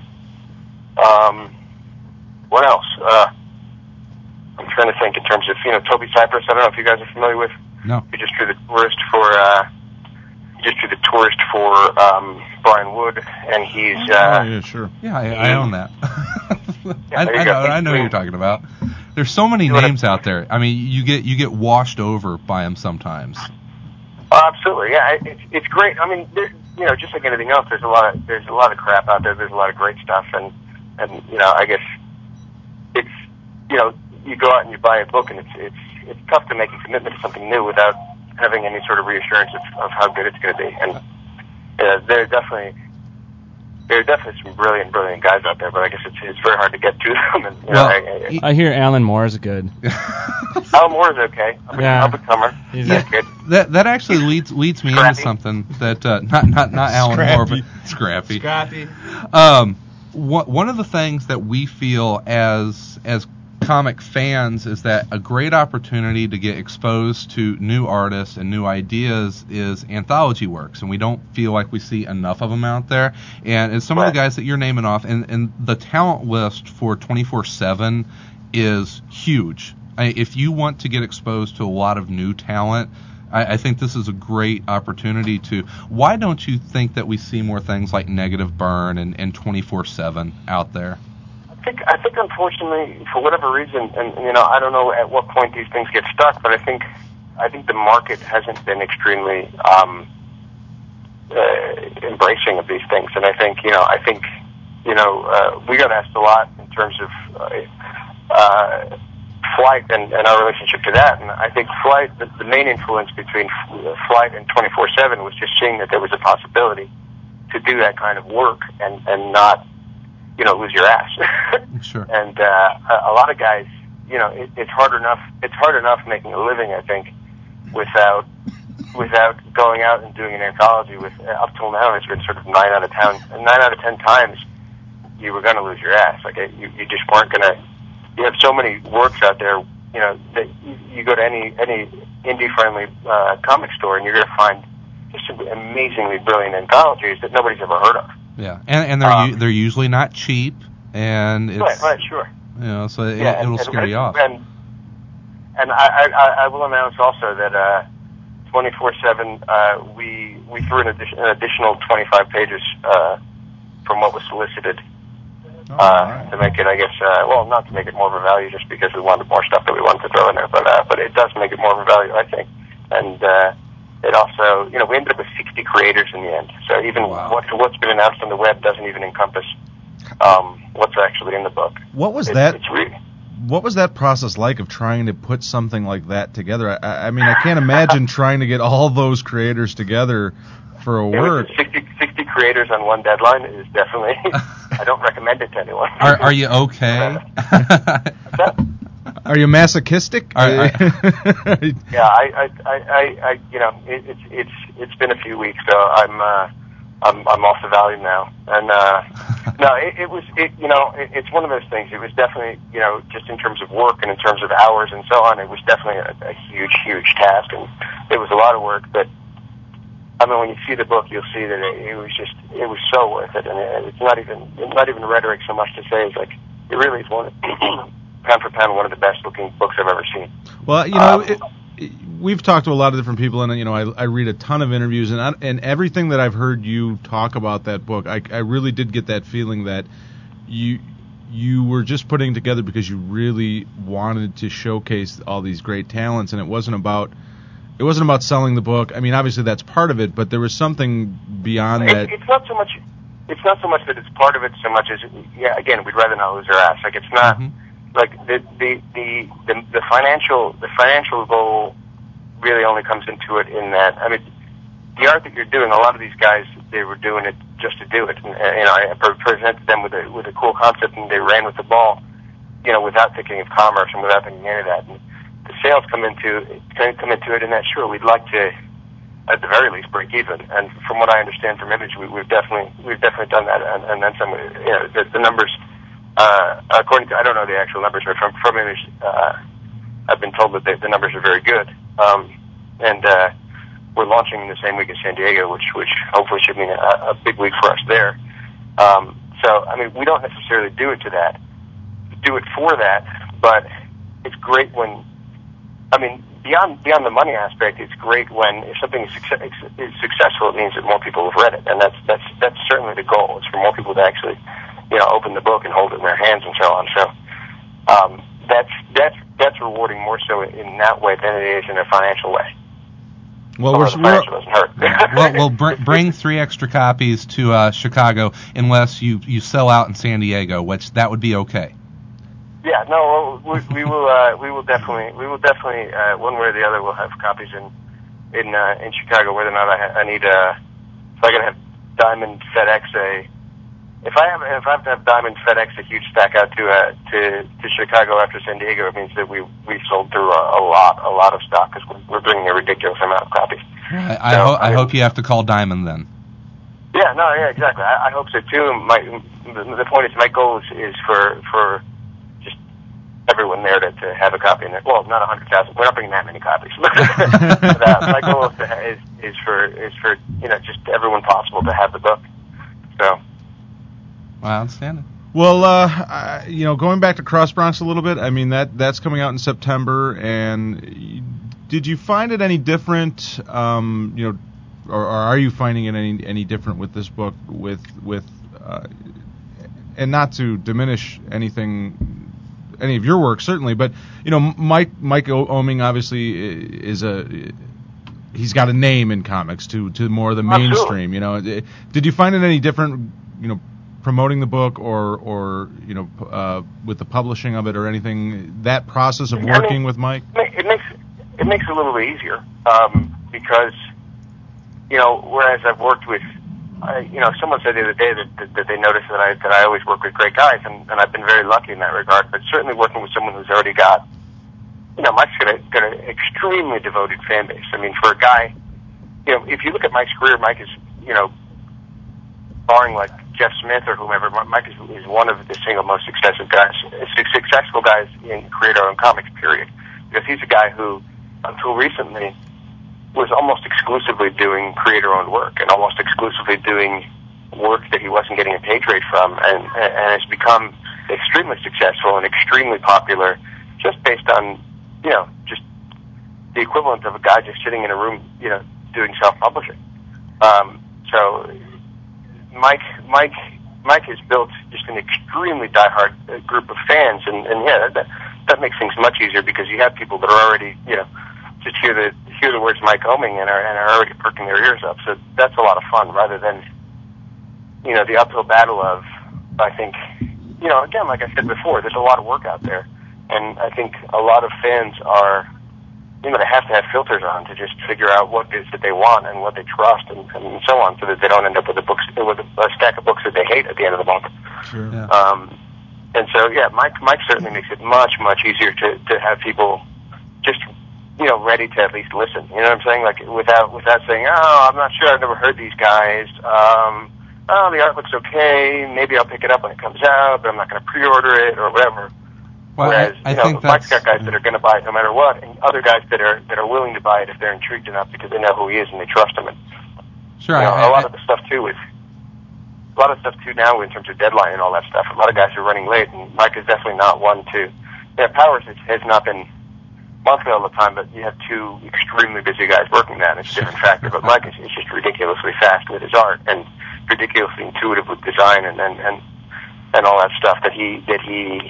Um, what else? Uh, I'm trying to think in terms of, you know, Toby Cypress. I don't know if you guys are familiar with. No. He just drew the tourist for, uh, he just drew the tourist for um, Brian Wood, and he's. Uh, oh, yeah, sure. Yeah, I, I own that. yeah, I, I know, I know who you're talking about. There's so many names out there. I mean, you get you get washed over by them sometimes. Oh, absolutely, yeah. It, it's it's great. I mean, there, you know, just like anything else, there's a lot of there's a lot of crap out there. There's a lot of great stuff, and and you know, I guess it's you know, you go out and you buy a book, and it's it's it's tough to make a commitment to something new without having any sort of reassurance of, of how good it's going to be. And uh, there are definitely there are definitely some brilliant, brilliant guys out there, but I guess it's it's very hard to get to them. And, you well, know, I, I, I hear Alan Moore is good. Alan Moore is okay. I'm yeah. a comer. He's That's good. That that actually leads leads me Scrappy. into something that uh, not not not Alan Scrappy. Moore, but Scrappy. Scrappy. Um, one one of the things that we feel as as comic fans is that a great opportunity to get exposed to new artists and new ideas is anthology works, and we don't feel like we see enough of them out there. And it's some of the guys that you're naming off, and, and the talent list for twenty-four seven is huge. I, if you want to get exposed to a lot of new talent, I, I think this is a great opportunity to. Why don't you think that we see more things like Negative Burn and, and twenty-four seven out there? I think, I think, unfortunately, for whatever reason, and you know, I don't know at what point these things get stuck, but I think, I think the market hasn't been extremely um, uh, embracing of these things, and I think, you know, I think, you know, uh, we got asked a lot in terms of uh, uh, Flight and, and our relationship to that, and I think Flight, the, the main influence between Flight and twenty-four seven was just seeing that there was a possibility to do that kind of work and, and not, you know, lose your ass. Sure. And uh, a, a lot of guys, you know, it, it's hard enough. It's hard enough making a living, I think, without without going out and doing an anthology. With up till now, it's been sort of nine out of ten. Nine out of ten times, you were going to lose your ass. Like you, you just weren't going to. You have so many works out there, you know, that you, you go to any any indie-friendly uh, comic store and you're going to find just some amazingly brilliant anthologies that nobody's ever heard of. Yeah, and and they're um, u- they're usually not cheap, and it's right, right, sure. You know, so it, yeah, it'll and, scare and, you off. And and I, I I will announce also that uh, twenty-four seven uh, we we threw an, addition, an additional twenty-five pages uh, from what was solicited. Oh, uh, right. To make it, I guess, uh, well, not to make it more of a value, just because we wanted more stuff that we wanted to throw in there, but uh, but it does make it more of a value, I think. And uh, it also, you know, we ended up with sixty creators in the end. So even Wow. what what's been announced on the web doesn't even encompass um, what's actually in the book. What was It- that? It's really, What was that process like of trying to put something like that together? I, I mean, I can't imagine trying to get all those creators together for a it was work. sixty, sixty creators on one deadline is definitely. I don't recommend it to anyone. Are are you okay? Are you masochistic? Are- are- Yeah, I, I, I, I, I you know, it, it's it's it's been a few weeks, so I'm uh, I'm I'm off the Valium now, and uh, no, it, it was it, you know, it, it's one of those things. It was definitely, you know, just in terms of work and in terms of hours and so on, it was definitely a, a huge, huge task, and it was a lot of work. But I mean, when you see the book, you'll see that it, it was just it was so worth it, and it, it's not even it's not even rhetoric so much to say. It's like it really is one of, pound for pound one of the best looking books I've ever seen. Well, you know, Um, it, it, we've talked to a lot of different people, and you know, I, I read a ton of interviews, and I, and everything that I've heard you talk about that book, I, I really did get that feeling that you you were just putting together because you really wanted to showcase all these great talents, and it wasn't about it wasn't about selling the book. I mean, obviously that's part of it, but there was something beyond It, that. it's not so much. It's not so much that it's part of it, so much as yeah. Again, we'd rather not lose our ass. Like it's not Mhm. like the the, the the the financial the financial goal really only comes into it in that. I mean, the art that you're doing. A lot of these guys, they were doing it just to do it. And, uh, you know, I pre- presented them with a with a cool concept, and they ran with the ball. You know, without thinking of commerce and without thinking any of that. And the sales come into come into it, and that sure we'd like to, at the very least, break even. And from what I understand from Image, we, we've definitely we've definitely done that, and, and then some. You know, the, the numbers, uh, according to I don't know the actual numbers, but from from Image, uh, I've been told that the, the numbers are very good. Um, and uh, we're launching the same week as San Diego, which which hopefully should mean a, a big week for us there. Um, so I mean, we don't necessarily do it to that, do it for that, but it's great when. I mean, beyond beyond the money aspect, it's great when if something is, success, is successful, it means that more people have read it, and that's that's that's certainly the goal. It's for more people to actually, you know, open the book and hold it in their hands and so on. So um, that's that's that's rewarding more so in that way than it is in a financial way. Well, Although we're, the financial doesn't hurt. well, well br- bring three extra copies to uh, Chicago unless you, you sell out in San Diego, which that would be okay. Yeah, no, we, we will. Uh, we will definitely. We will definitely. Uh, one way or the other, we'll have copies in in uh, in Chicago. Whether or not I, ha- I need. Uh, if I can have Diamond FedEx a. If I have if I have to have Diamond FedEx a huge stack out to uh, to to Chicago after San Diego, it means that we we sold through a, a lot a lot of stock because we're, we're bringing a ridiculous amount of copies. I, I, So, ho- I I mean- hope you have to call Diamond then. Yeah, no, yeah, exactly. I, I hope so too. My the, the point is, my goal is, is for for just everyone there to, to have a copy in it. Well, not a hundred thousand. We're not bringing that many copies. But uh, my goal is, to ha- is is for is for you know just everyone possible to have the book. So. Wow, outstanding. Well, uh, I, you know, going back to Cross Bronx a little bit, I mean that that's coming out in September, and did you find it any different? Um, you know, or, or are you finding it any any different with this book? With with, uh, and not to diminish anything, any of your work certainly, but you know, Mike Mike Oeming obviously is a he's got a name in comics to to more of the mainstream. You know, did you find it any different? You know, promoting the book or or you know uh, with the publishing of it or anything, that process of working I mean, with Mike? It makes it makes it a little bit easier um, because you know whereas I've worked with I, you know someone said the other day that, that, that they noticed that I that I always work with great guys, and, and I've been very lucky in that regard. But certainly working with someone who's already got you know Mike's got, a, got an extremely devoted fan base. I mean, for a guy, you know, if you look at Mike's career, Mike is you know barring like Jeff Smith or whomever, Mike is, is one of the single most successful guys, successful guys in creator-owned comics, period. Because he's a guy who, until recently, was almost exclusively doing creator-owned work and almost exclusively doing work that he wasn't getting a page rate from, and, and has become extremely successful and extremely popular just based on, you know, just the equivalent of a guy just sitting in a room, you know, doing self-publishing. Um, so... Mike, Mike, Mike has built just an extremely diehard uh, group of fans, and, and yeah, that that makes things much easier because you have people that are already, you know, just hear the hear the words Mike Oeming and are and are already perking their ears up. So that's a lot of fun, rather than, you know, the uphill battle of, I think, you know, again, like I said before, there's a lot of work out there, and I think a lot of fans are. You know, they have to have filters on to just figure out what it is that they want and what they trust and, and so on, so that they don't end up with a books with a, a stack of books that they hate at the end of the month. Sure. Yeah. Um, and so, yeah, Mike Mike certainly makes it much much easier to, to have people just you know ready to at least listen. You know what I'm saying? Like without without saying, oh, I'm not sure, I've never heard these guys. Um, oh, the art looks okay. Maybe I'll pick it up when it comes out, but I'm not going to pre-order it or whatever. Well, Whereas, I, I you know, think Mike's that's, got guys that are going to buy it no matter what, and other guys that are that are willing to buy it if they're intrigued enough because they know who he is and they trust him. And sure, you know, I, a lot I, of the stuff too is a lot of stuff too now in terms of deadline and all that stuff. A lot of guys are running late, and Mike is definitely not one to. Yeah, Powers has, has not been monthly all the time, but you have two extremely busy guys working that, and it's a different factor. But Mike is, is just ridiculously fast with his art and ridiculously intuitive with design and and and, and all that stuff that he that he.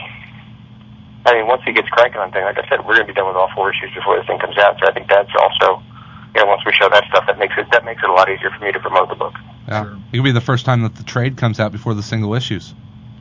I mean, once he gets cranking on things, like I said, we're going to be done with all four issues before the thing comes out. So I think that's also, you know, once we show that stuff, that makes it that makes it a lot easier for me to promote the book. Yeah, sure. It could be the first time that the trade comes out before the single issues.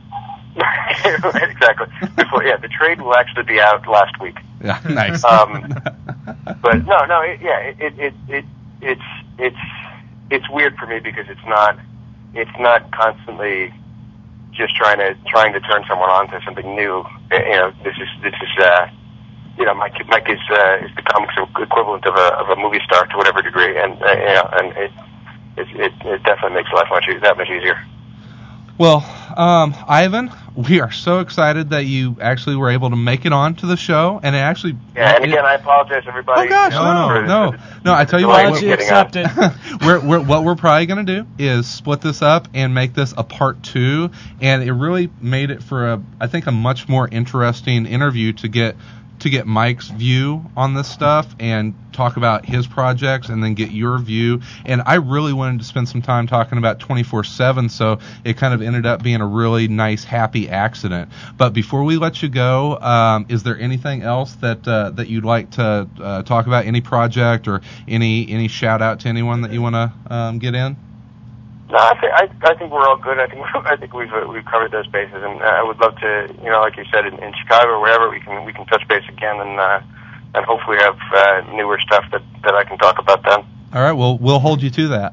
Exactly. Before, yeah, the trade will actually be out last week. Yeah, nice. Um, but no, no, it, yeah, it, it, it, it's it's it's weird for me because it's not it's not constantly just trying to trying to turn someone on to something new. You know, this is this is uh, you know, Mike Mike is uh, is the comics equivalent of a of a movie star to whatever degree, and uh, you know, and it it, it it definitely makes life much that much easier. Well, um, Ivan, we are so excited that you actually were able to make it on to the show, and it actually. Yeah, and again, I apologize, everybody. Oh gosh, you know, no, for, no, for, no! I tell you what, Glad you accepted. we're, we're, what we're probably going to do is split this up and make this a part two, and it really made it for a, I think, a much more interesting interview to get to get Mike's view on this stuff and talk about his projects and then get your view. And I really wanted to spend some time talking about twenty-four seven, so it kind of ended up being a really nice, happy accident. But before we let you go, um, is there anything else that uh, that you'd like to uh, talk about? Any project or any any shout out to anyone that you want to um, get in? No, I think I, I think we're all good. I think I think we've uh, we've covered those bases, and uh, I would love to, you know, like you said, in, in Chicago or wherever we can we can touch base again, and uh, and hopefully have uh, newer stuff that, that I can talk about then. All right, well, we'll hold you to that.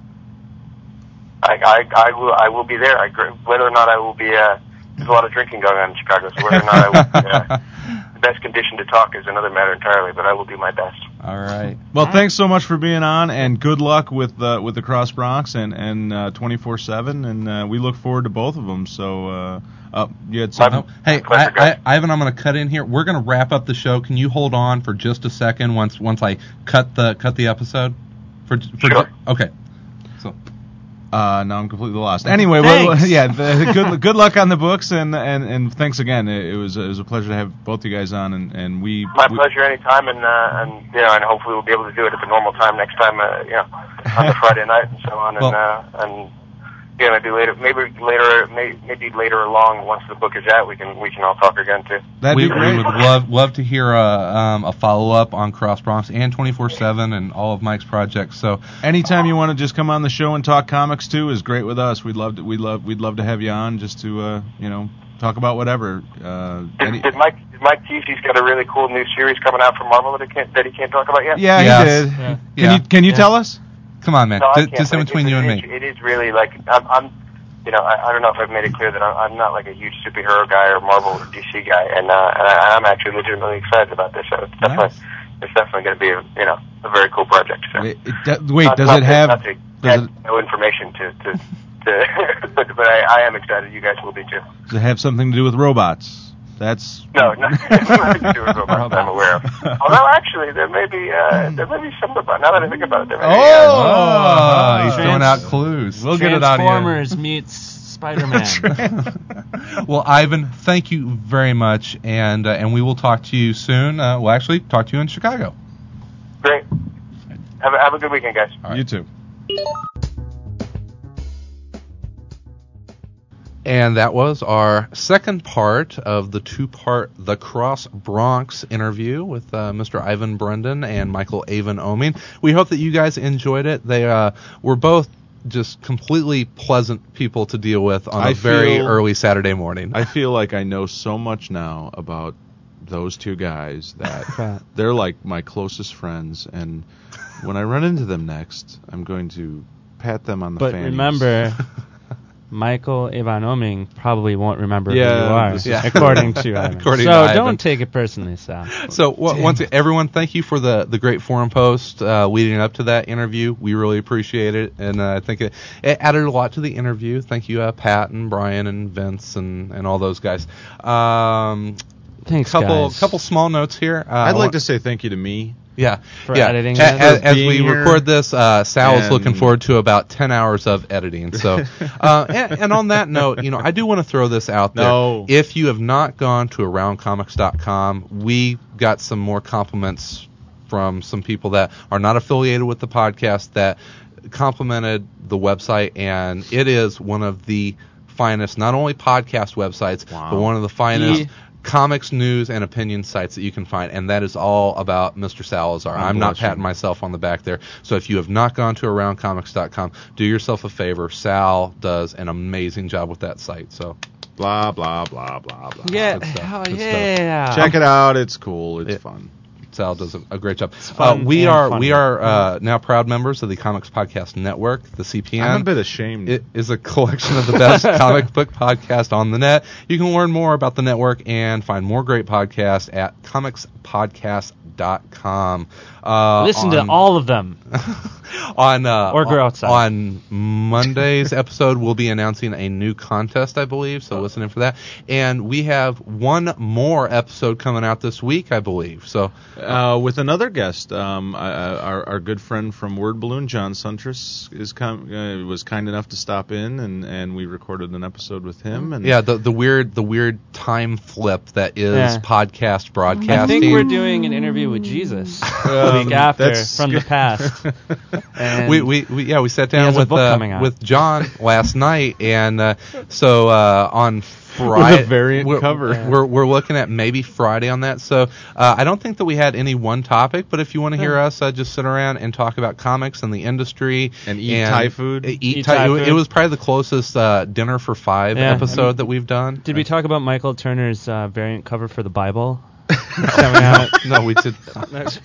I I, I will I will be there. I, whether or not I will be, uh, there's a lot of drinking going on in Chicago, so whether or not I will be uh, the best condition to talk is another matter entirely. But I will do my best. All right. Well, thanks so much for being on, and good luck with uh, with the Cross Bronx and and uh, twenty-four seven, and uh, we look forward to both of them. So, uh, uh, you had something. Oh, hey, I, I, Ivan, I'm going to cut in here. We're going to wrap up the show. Can you hold on for just a second once once I cut the cut the episode? For, for Sure. Okay. So. Uh, now I'm completely lost. Anyway, well, yeah, the, good good luck on the books, and and, and thanks again. It, it was it was a pleasure to have both you guys on, and, and we. My we, pleasure anytime, and uh, and you know, and hopefully we'll be able to do it at the normal time next time. Uh, you know, on the Friday night and so on, and Well, uh, and yeah, maybe later, maybe later, may, maybe later along once the book is out, we can we can all talk again too. That'd we, be great. we would love love to hear a, um, a follow up on Cross Bronx and twenty-four seven and all of Mike's projects. So Anytime you want to just come on the show and talk comics too is great with us. We'd love to, we'd love we'd love to have you on just to uh, you know talk about whatever. Uh, Did, any, did Mike did Mike tease he's got a really cool new series coming out from Marvel that he can't that he can't talk about yet? yeah, Yes. he did. Yeah. Can Yeah. you can you Yeah. tell us? come on, man, No, I just, can't, just in but between it, you and it, me. It is really like I'm, I'm you know, I, I don't know if I've made it clear that I'm, I'm not like a huge superhero guy or Marvel or D C guy, and uh, and I, I'm actually legitimately excited about this. So it's definitely Nice. it's definitely going to be a, you know a very cool project. So. It, it, do- wait, Not- does not it to- have? not to Does add it, no information to to, to but but I, I am excited. You guys will be too. does it have something to do with robots? That's No, no, nothing to do with robots I'm aware of. Although actually, there may be uh, there may be some about. Now that I think about it, there may be. Uh, Oh, he's Trans- throwing out clues. We'll get it out of you. Transformers meets Spider-Man. Well, Ivan, thank you very much, and uh, and we will talk to you soon. Uh, we'll actually talk to you in Chicago. great. Have a, have a good weekend, guys. You too. And that was our second part of the two-part The Cross Bronx interview with uh, Mister Ivan Brendan and Michael Avon Oeming. We hope that you guys enjoyed it. They uh, were both just completely pleasant people to deal with on a I very feel- early Saturday morning. I feel like I know so much now about those two guys that Right. they're like my closest friends, and when I run into them next, I'm going to pat them on the But fannies. remember, Michael Avon Oeming probably won't remember Yeah, who you are, this is- Yeah. according to Ivan. According so to Ivan. don't take it personally, Sal. So w- once everyone, thank you for the, the great forum post uh, leading up to that interview. We really appreciate it, and uh, I think it, it added a lot to the interview. Thank you, uh, Pat and Brian and Vince and, and all those guys. Um, Thanks, couple guys. couple small notes here. Uh, I'd I like want- to say thank you to me. Yeah, For yeah. editing A- this. as, For as being we here. record this, uh, Sal is And- looking forward to about ten hours of editing. So, uh, and, and on that note, you know, I do want to throw this out there. No. If you have not gone to around comics dot com, we got some more compliments from some people that are not affiliated with the podcast that complimented the website, and it is one of the finest, not only podcast websites, Wow. but one of the finest. Ye- comics, news, and opinion sites that you can find, and that is all about Mister Salazar. I'm I'm not blushing. patting myself on the back there. So if you have not gone to around comics dot com, do yourself a favor. Sal does an amazing job with that site. So Blah blah blah blah blah. Yeah, Good stuff, hell good stuff. yeah. Check it out. It's cool. It's Yeah. fun. Sal does a, a great job. fun Uh, we and are funny. we are uh, now proud members of the Comics Podcast Network, the C P N. I'm a bit ashamed. It is a collection of the best comic book podcasts on the net. You can learn more about the network and find more great podcasts at comics podcast dot com. Uh, Listen on, to all of them. on uh, Or go on- outside. On Monday's episode, we'll be announcing a new contest, I believe. So listen in for that. And we have one more episode coming out this week, I believe. So Uh, with another guest, um, uh, our, our good friend from Word Balloon, John Suntress, is com- uh, was kind enough to stop in, and, and we recorded an episode with him. And yeah, the the weird the weird time flip that is Yeah. podcast broadcasting. I think we're doing an interview with Jesus the Um, week after that's from the good. past. And we, we, we yeah we sat He down has a with book uh, coming out. with John last night, and uh, so uh, on Friday variant we're, cover. We're we're looking at maybe Friday on that. So uh, I don't think that we had any one topic, but if you want to hear us uh, just sit around and talk about comics and the industry And eat Thai food. uh, eat, Eat Thai, Thai it, food. it was probably the closest uh, dinner for five Yeah. episode that we've done. did we talk about Michael Turner's uh, variant cover for the Bible? Coming out. No, we did. not.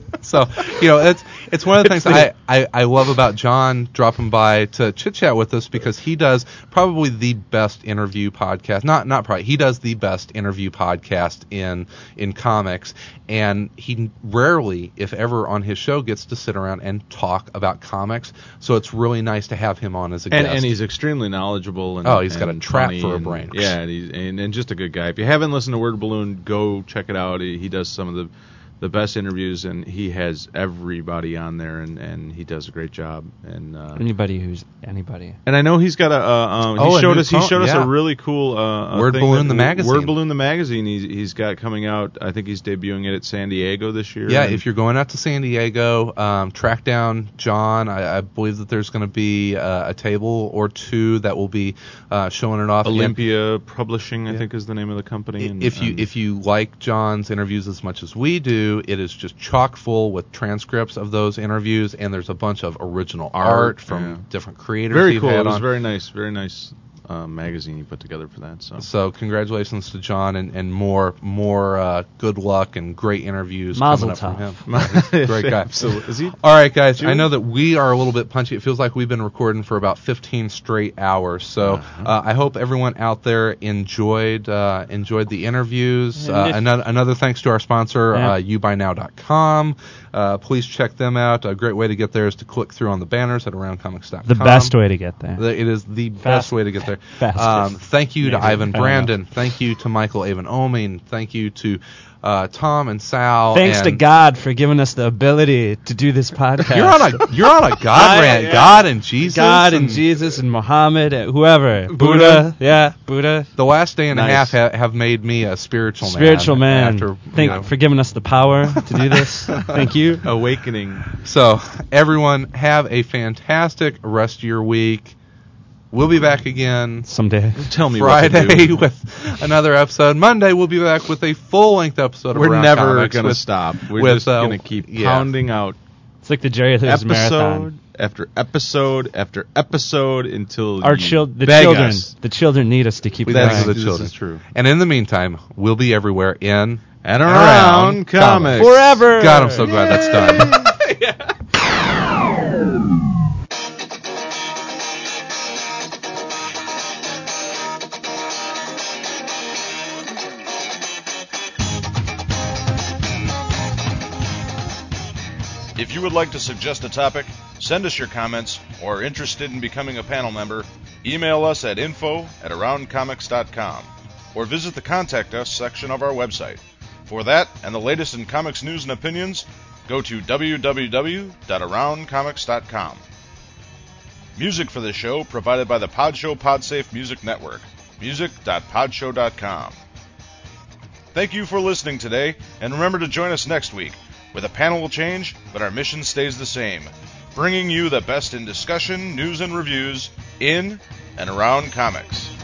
So, you know, it's it's one of the things I, I, I love about John dropping by to chit chat with us, because he does probably the best interview podcast. Not not probably he does the best interview podcast in in comics, and he rarely, if ever, on his show gets to sit around and talk about comics. So it's really nice to have him on as a And, guest. and he's extremely knowledgeable. And, Oh, he's got a and trap funny for a and- brain. Yeah, and, he's, and and just a good guy. If you haven't listened to Word Balloon, go check it out. He, he does some of the the best interviews, and he has everybody on there, and, and he does a great job. And uh, Anybody who's anybody. and I know he's got a. Uh, um, he Oh, a showed new us. He phone- showed us yeah. a really cool uh, Word thing Balloon that- the magazine. Word Balloon the magazine. He's he's got coming out. I think he's debuting it at San Diego this year. Yeah, and- if you're going out to San Diego, um, track down John. I, I believe that there's going to be uh, a table or two that will be uh, showing it off. Olympia Publishing, I Yeah. think, is the name of the company. And, If you and- if you like John's interviews as much as we do, it is just chock full with transcripts of those interviews, and there's a bunch of original art, Art, from yeah. different creators. very you've cool. had It was on. very nice, very nice uh, magazine you put together for that. So So congratulations to John, and, and more more uh, good luck and great interviews Mazel coming up from tov. him. Great guy. Absolutely. Is he? All right, guys. I June? know that we are a little bit punchy. It feels like we've been recording for about fifteen straight hours. So Uh-huh. uh, I hope everyone out there enjoyed uh, enjoyed the interviews. And Uh, if- another, another thanks to our sponsor, Yeah. uh, you buy now dot com. Uh, please check them out. A great way to get there is to click through on the banners at around comics dot com. The best way to get there. The- It is the best Fast- way to get there. fastest. Um, thank you to Maybe. Ivan I don't Brandon. Thank you to Michael Avon Oming. Thank you to uh, Tom and Sal. Thanks to and God for giving us the ability to do this podcast. You're on a you're on a God I- rant. yeah. God and Jesus. God and Jesus and Muhammad, and whoever. Buddha. Yeah, Buddha. The last day and a Nice. half ha- have made me a spiritual man. Spiritual man. After, Thank you know. for giving us the power to do this. Thank you. Awakening. So everyone, have a fantastic rest of your week. We'll be back again Someday. Tell me what to Friday do. with another episode. Monday we'll be back with a full-length episode of We're Around never Comics going to with- stop. We're with, just uh, going to keep yeah. pounding out It's like the Jerry Lewis episode marathon. after episode after episode until Our you children, the beg children, us. the children need us to keep We going. thank you to the This children. is true. And in the meantime, we'll be everywhere in And around around comics. Forever. God, I'm so glad that's done. If you would like to suggest a topic, send us your comments, or are interested in becoming a panel member, email us at info at around comics dot com or visit the Contact Us section of our website. For that and the latest in comics news and opinions, go to w w w dot around comics dot com. Music for this show provided by the Podshow Podsafe Music Network, music dot podshow dot com. Thank you for listening today, and remember to join us next week, where the panel will change, but our mission stays the same, bringing you the best in discussion, news, and reviews in and around comics.